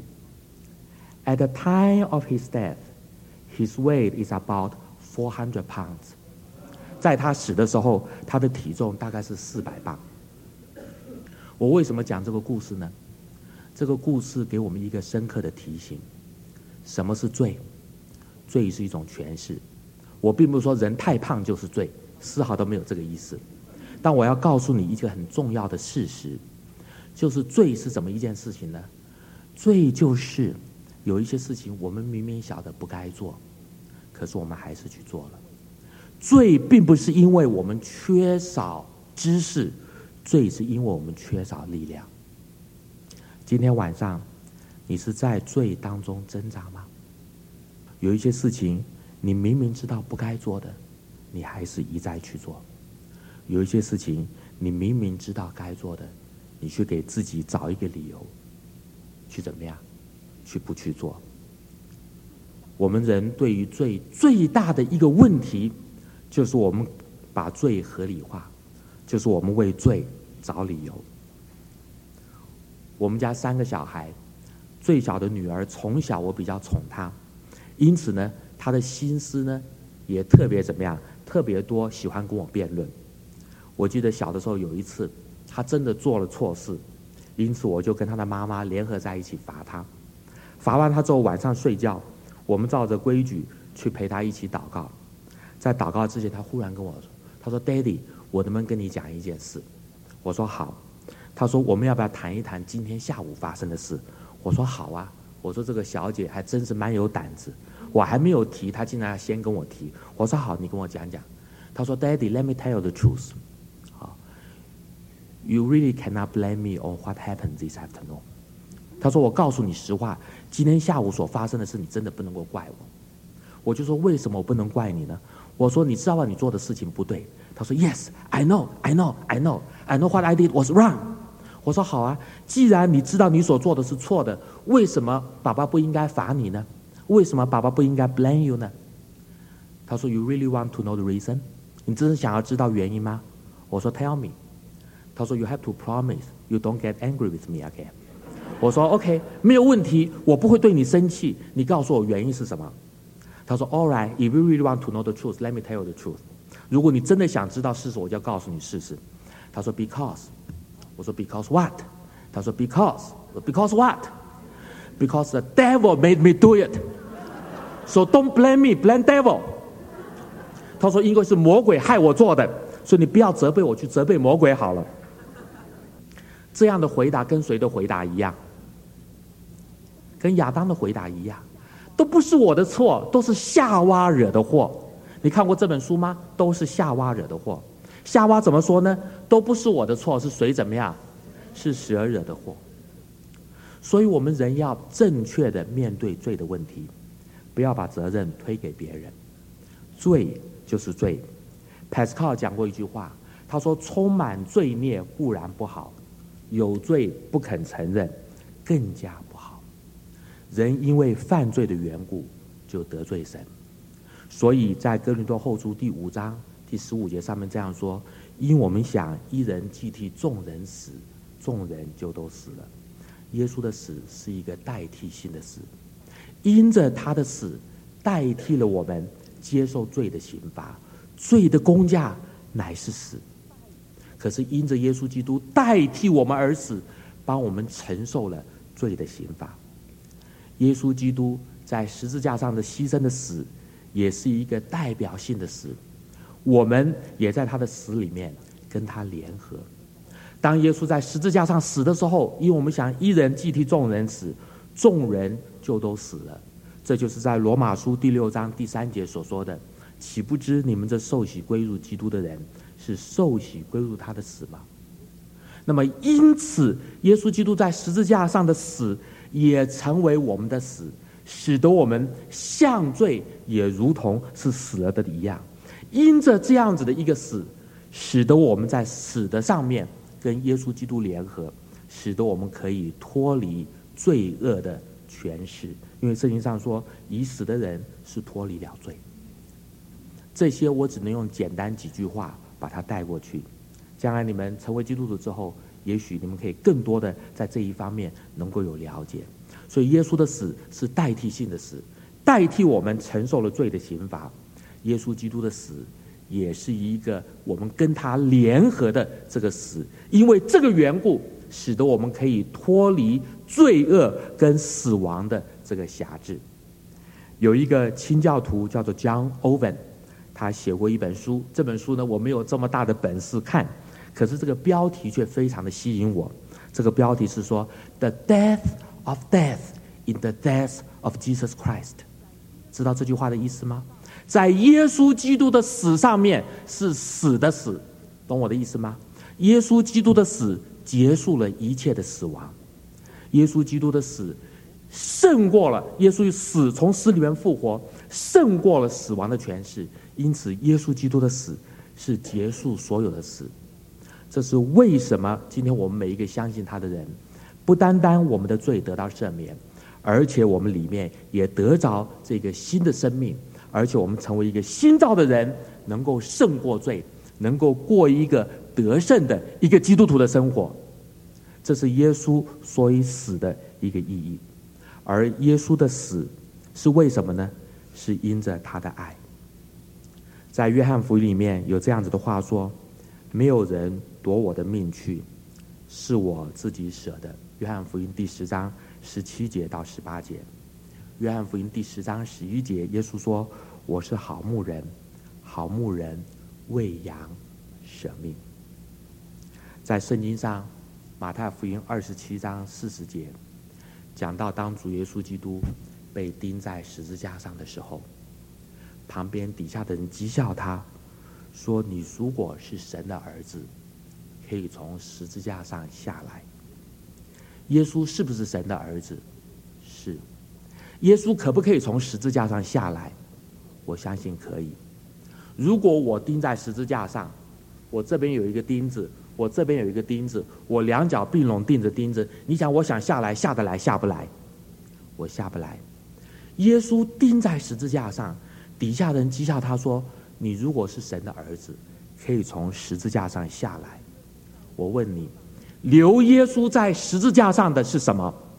S1: ，at the time of his death。His weight is about four hundred pounds。在他死的时候，他的体重大概是四百磅。我为什么讲这个故事呢？这个故事给我们一个深刻的提醒：什么是罪？罪是一种诠释。我并不是说人太胖就是罪，丝毫都没有这个意思。但我要告诉你一个很重要的事实，就是罪是怎么一件事情呢？罪就是有一些事情我们明明晓得不该做，可是我们还是去做了。罪并不是因为我们缺少知识，罪是因为我们缺少力量。今天晚上你是在罪当中挣扎吗？有一些事情你明明知道不该做的，你还是一再去做。有一些事情你明明知道该做的，你去给自己找一个理由去怎么样去不去做。我们人对于罪最大的一个问题，就是我们把罪合理化，就是我们为罪找理由。我们家三个小孩，最小的女儿从小我比较宠她，因此呢她的心思呢也特别怎么样特别多，喜欢跟我辩论。我记得小的时候有一次她真的做了错事，因此我就跟她的妈妈联合在一起罚她。罚完她之后晚上睡觉，我们照着规矩去陪她一起祷告。在祷告之前，她忽然跟我说，她说 Daddy 我能不能跟你讲一件事？我说好。她说我们要不要谈一谈今天下午发生的事？我说好啊。我说这个小姐还真是蛮有胆子，我还没有提，她竟然先跟我提。我说好，你跟我讲讲。她说 Daddy let me tell you the truth， You really cannot blame me on what happened this afternoon。 她说我告诉你实话，今天下午所发生的事你真的不能够怪我。我就说为什么我不能怪你呢？我说你知道你做的事情不对。她说 Yes I know I know I know I know what I did was wrong。 我说好啊，既然你知道你所做的是错的，为什么爸爸不应该罚你呢？为什么爸爸不应该 blame you 呢？她说 You really want to know the reason？ 你真的想要知道原因吗？我说 Tell me。她说 You have to promise you don't get angry with me again。 我说 OK， 没有问题，我不会对你生气。你告诉我原因是什么？他说 All right, if you really want to know the truth, let me tell you the truth. 如果你真的想知道事实，我就要告诉你事实。他说 Because， 我说 Because what？ 他说 Because， Because what？ Because the devil made me do it. So don't blame me, blame devil. 他说因为是魔鬼害我做的，所以你不要责备我，去责备魔鬼好了。这样的回答跟谁的回答一样？跟亚当的回答一样，都不是我的错，都是夏娃惹的祸。你看过这本书吗？都是夏娃惹的祸。夏娃怎么说呢？都不是我的错，是谁怎么样？是蛇惹的祸。所以我们人要正确的面对罪的问题，不要把责任推给别人。罪就是罪。Pascal 讲过一句话，他说充满罪孽固然不好，有罪不肯承认更加不好。人因为犯罪的缘故就得罪神，所以在哥林多后书第五章第十五节上面这样说：因我们想一人既替众人死，众人就都死了。耶稣的死是一个代替性的死，因着他的死代替了我们接受罪的刑罚，罪的工价乃是死。可是因着耶稣基督代替我们而死，帮我们承受了罪的刑罚。耶稣基督在十字架上的牺牲的死，也是一个代表性的死，我们也在他的死里面跟他联合。当耶稣在十字架上死的时候，因为我们想一人既替众人死，众人就都死了。这就是在罗马书第六章第三节所说的：岂不知你们这受洗归入基督的人，是受洗归入他的死吗？那么因此耶稣基督在十字架上的死也成为我们的死，使得我们向罪也如同是死了的一样。因着这样子的一个死，使得我们在死的上面跟耶稣基督联合，使得我们可以脱离罪恶的权势。因为圣经上说已死的人是脱离了罪。这些我只能用简单几句话把它带过去。将来你们成为基督徒之后，也许你们可以更多的在这一方面能够有了解。所以耶稣的死是代替性的死，代替我们承受了罪的刑罚。耶稣基督的死也是一个我们跟他联合的这个死，因为这个缘故，使得我们可以脱离罪恶跟死亡的这个辖制。有一个清教徒叫做 John Owen， 他写过一本书，这本书呢我没有这么大的本事看，可是这个标题却非常的吸引我。这个标题是说 The death of death in the death of Jesus Christ。 知道这句话的意思吗？在耶稣基督的死上面是死的死，懂我的意思吗？耶稣基督的死结束了一切的死亡，耶稣基督的死胜过了，耶稣死从死里面复活，胜过了死亡的权势。因此耶稣基督的死是结束所有的死。这是为什么今天我们每一个相信他的人，不单单我们的罪得到赦免，而且我们里面也得着这个新的生命，而且我们成为一个新造的人，能够胜过罪，能够过一个得胜的一个基督徒的生活。这是耶稣所以死的一个意义。而耶稣的死是为什么呢？是因着他的爱。在约翰福音里面有这样子的话说：没有人夺我的命去，是我自己舍的。约翰福音第十章十七节到十八节。约翰福音第十章十一节，耶稣说：我是好牧人，好牧人为羊舍命。在圣经上，马太福音二十七章四十节讲到，当主耶稣基督被钉在十字架上的时候，旁边底下的人讥笑他，说：你如果是神的儿子，可以从十字架上下来。耶稣是不是神的儿子？是。耶稣可不可以从十字架上下来？我相信可以。如果我钉在十字架上，我这边有一个钉子，我这边有一个钉子，我两脚并拢钉着钉子，你想我想下来，下得来下不来？我下不来。耶稣钉在十字架上，底下人讥笑他说：你如果是神的儿子，可以从十字架上下来。我问你，留耶稣在十字架上的是什么？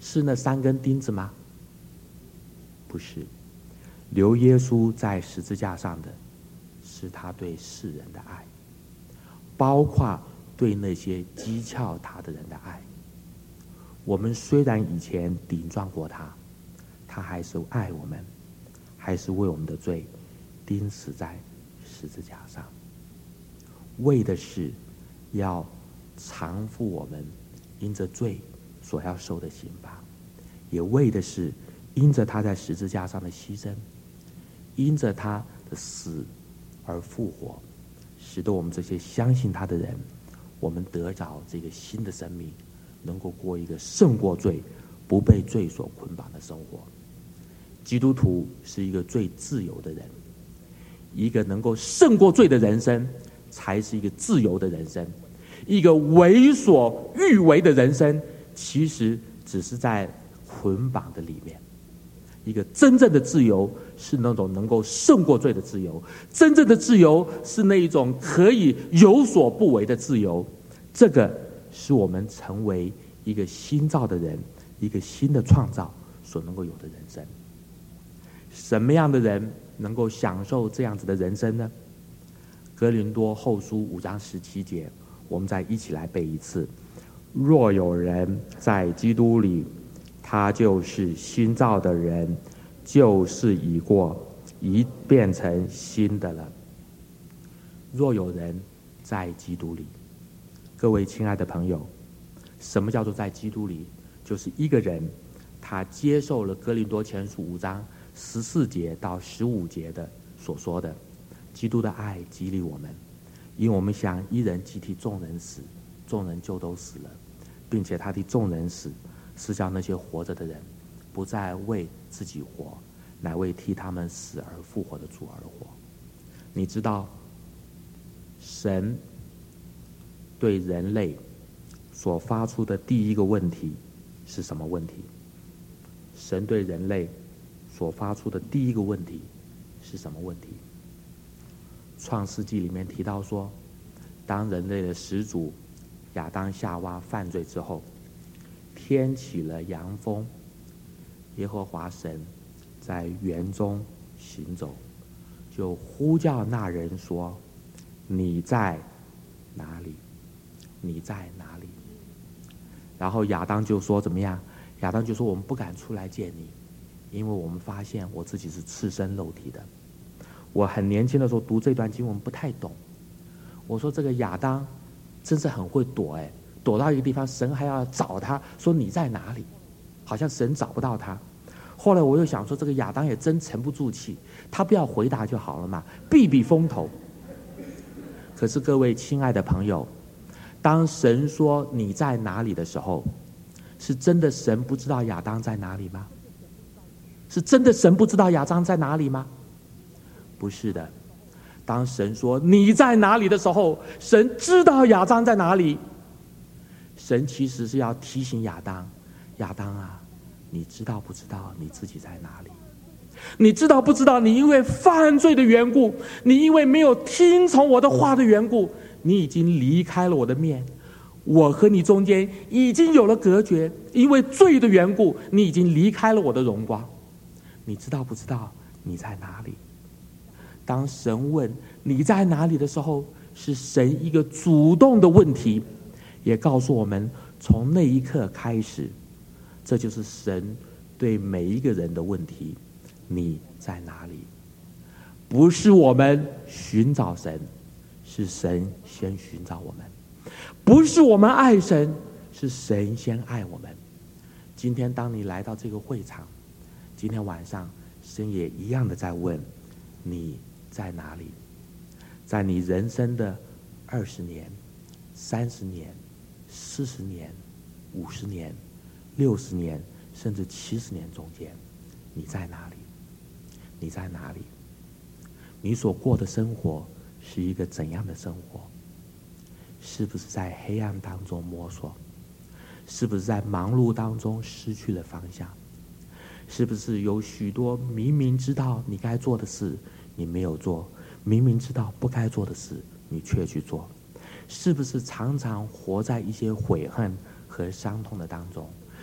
S1: 是那三根钉子吗？不是，留耶稣在十字架上的是他对世人的爱，包括对那些讥诮他的人的爱。我们虽然以前顶撞过他，他还是爱我们，还是为我们的罪钉死在十字架上，为的是要偿付我们因着罪所要受的刑罚，也为的是因着他在十字架上的牺牲，因着他的死而复活，使得我们这些相信他的人，我们得着这个新的生命，能够过一个胜过罪、不被罪所捆绑的生活。基督徒是一个最自由的人，一个能够胜过罪的人生，才是一个自由的人生。一个为所欲为的人生，其实只是在捆绑的里面。一个真正的自由是那种能够胜过罪的自由，真正的自由是那一种可以有所不为的自由。这个是我们成为一个新造的人，一个新的创造所能够有的人生。什么样的人能够享受这样子的人生呢？哥林多后书五章十七节，我们再一起来背一次：若有人在基督里，他就是新造的人，旧事已过，已变成新的了。若有人在基督里，各位亲爱的朋友，什么叫做在基督里？就是一个人他接受了哥林多前书五章十四节到十五节的所说的，基督的爱激励我们，因为我们想一人既替众人死，众人就都死了，并且他替众人死，是叫那些活着的人不再为自己活，乃为替他们死而复活的主而活。你知道神对人类所发出的第一个问题是什么问题？神对人类所发出的第一个问题是什么问题？创世纪里面提到说，当人类的始祖亚当夏娃犯罪之后，天起了阳风，耶和华神在园中行走，就呼叫那人说：你在哪里？你在哪里？然后亚当就说怎么样？亚当就说：我们不敢出来见你，因为我们发现我自己是赤身肉体的。我很年轻的时候读这段经文不太懂，我说这个亚当真是很会躲，哎，躲到一个地方，神还要找他，说你在哪里？好像神找不到他。后来我又想说，这个亚当也真沉不住气，他不要回答就好了嘛，避避风头。可是各位亲爱的朋友，当神说你在哪里的时候，是真的神不知道亚当在哪里吗？是真的神不知道亚当在哪里吗？不是的。当神说你在哪里的时候，神知道亚当在哪里。神其实是要提醒亚当，亚当啊，你知道不知道你自己在哪里？你知道不知道你因为犯罪的缘故，你因为没有听从我的话的缘故，你已经离开了我的面，我和你中间已经有了隔绝，因为罪的缘故，你已经离开了我的荣光。你知道不知道你在哪里？当神问你在哪里的时候，是神一个主动的问题，也告诉我们从那一刻开始，这就是神对每一个人的问题：你在哪里？不是我们寻找神，是神先寻找我们；不是我们爱神，是神先爱我们。今天当你来到这个会场，今天晚上神也一样的在问你在哪里？在你人生的二十年、三十年、四十年、五十年、六十年，甚至七十年中间，你在哪里？你在哪里？你所过的生活是一个怎样的生活？是不是在黑暗当中摸索？是不是在忙碌当中失去了方向？是不是有许多明明知道你该做的事你没有做，明明知道不该做的事你却去做？是不是常常活在一些悔恨和伤痛的当中？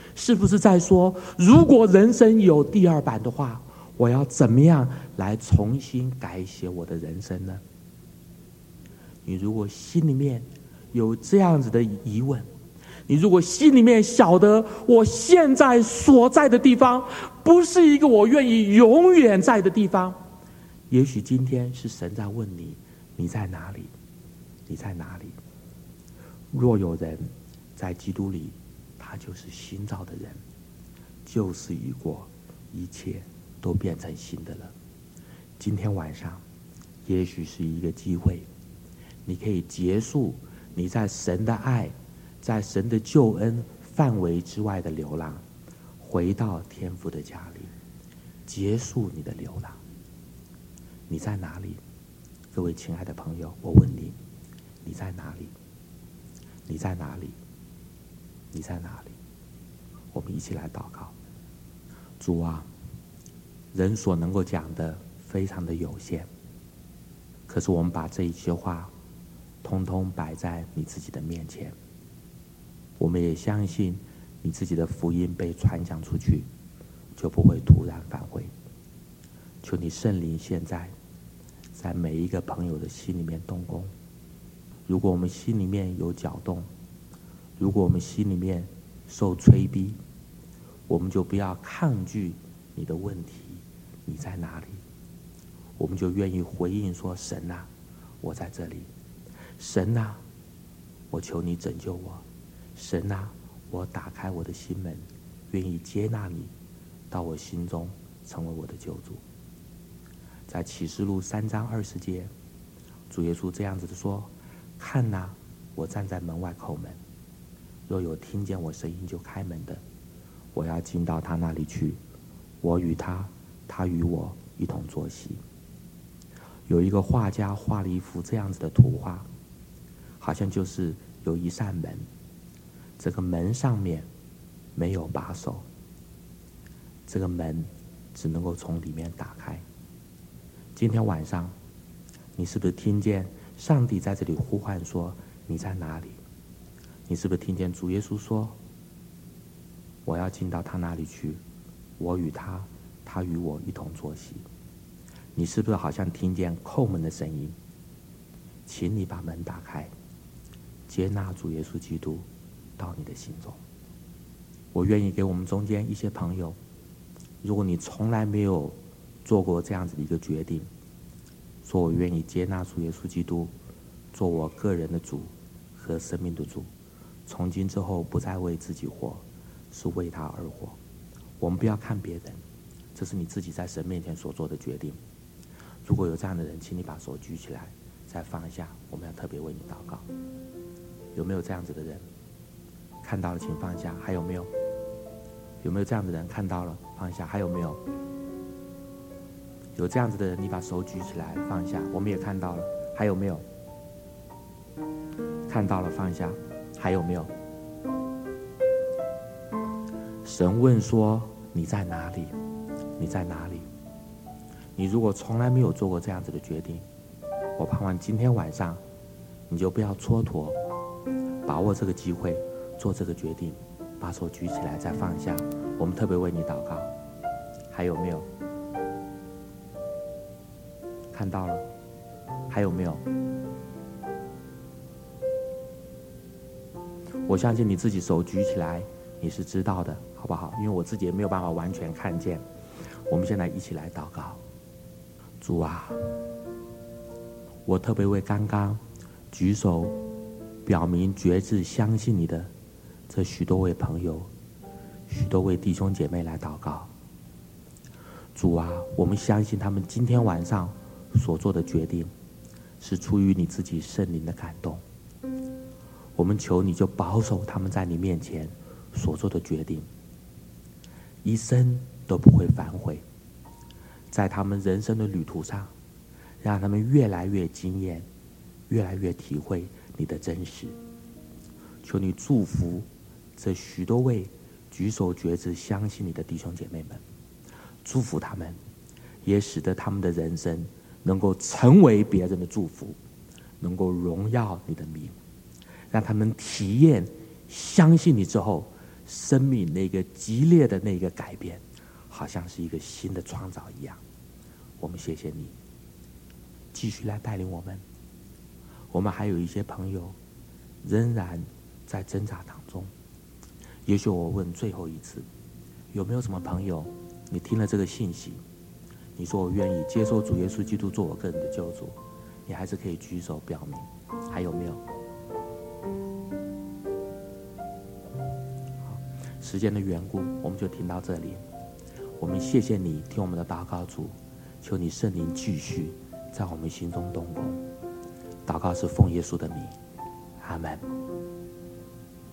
S1: 是不是在说，如果人生有第二版的话，我要怎么样来重新改写我的人生呢？你如果心里面有这样子的疑问，你如果心里面晓得我现在所在的地方不是一个我愿意永远在的地方，也许今天是神在问你，你在哪里？你在哪里？若有人在基督里，他就是新造的人，旧事已过，一切都变成新的了。今天晚上也许是一个机会，你可以结束你在神的爱，在神的救恩范围之外的流浪，回到天父的家里，结束你的流浪。你在哪里？各位亲爱的朋友，我问你，你在哪里？你在哪里？你在哪里？我们一起来祷告。主啊，人所能够讲的非常的有限，可是我们把这一些话通通摆在你自己的面前，我们也相信你自己的福音被传讲出去，就不会突然返回。求你圣灵现在在每一个朋友的心里面动工。如果我们心里面有搅动，如果我们心里面受催逼，我们就不要抗拒你的问题，你在哪里？我们就愿意回应说，神啊，我在这里。神啊，我求你拯救我。神啊，我打开我的心门，愿意接纳你到我心中，成为我的救主。在启示录三章二十节，主耶稣这样子的说，看哪，我站在门外叩门，若有听见我声音就开门的，我要进到他那里去，我与他，他与我一同坐席。有一个画家画了一幅这样子的图画，好像就是有一扇门，这个门上面没有把手，这个门只能够从里面打开。今天晚上你是不是听见上帝在这里呼唤说，你在哪里？你是不是听见主耶稣说，我要进到他那里去，我与他，他与我一同坐席？你是不是好像听见叩门的声音？请你把门打开，接纳主耶稣基督到你的心中。我愿意给我们中间一些朋友，如果你从来没有做过这样子的一个决定，说我愿意接纳主耶稣基督做我个人的主和生命的主，从今之后不再为自己活，是为他而活。我们不要看别人，这是你自己在神面前所做的决定。如果有这样的人，请你把手举起来，再放下，我们要特别为你祷告。有没有这样子的人？看到了请放下。还有没有？有没有这样的人？看到了放下。还有没有？有这样子的人，你把手举起来放下。我们也看到了。还有没有？看到了放下。还有没有？神问说，你在哪里？你在哪里？你如果从来没有做过这样子的决定，我盼望今天晚上你就不要蹉跎，把握这个机会做这个决定，把手举起来再放下。我们特别为你祷告。还有没有？看到了。还有没有？我相信你自己手举起来你是知道的，好不好？因为我自己也没有办法完全看见。我们现在一起来祷告。主啊，我特别为刚刚举手表明决志相信你的这许多位朋友，许多位弟兄姐妹来祷告。主啊，我们相信他们今天晚上所做的决定是出于你自己圣灵的感动。我们求你就保守他们在你面前所做的决定，一生都不会反悔。在他们人生的旅途上，让他们越来越经验，越来越体会你的真实。求你祝福这许多位举手决志相信你的弟兄姐妹们，祝福他们，也使得他们的人生能够成为别人的祝福，能够荣耀你的名，让他们体验相信你之后生命那个激烈的那个改变，好像是一个新的创造一样。我们谢谢你，继续来带领我们。我们还有一些朋友仍然在挣扎当中。也许我问最后一次，有没有什么朋友，你听了这个信息，你说我愿意接受主耶稣基督做我个人的救主，你还是可以举手表明。还有没有？好，时间的缘故，我们就听到这里。我们谢谢你听我们的祷告，主，求你圣灵继续在我们心中动工。祷告是奉耶稣的名，阿们。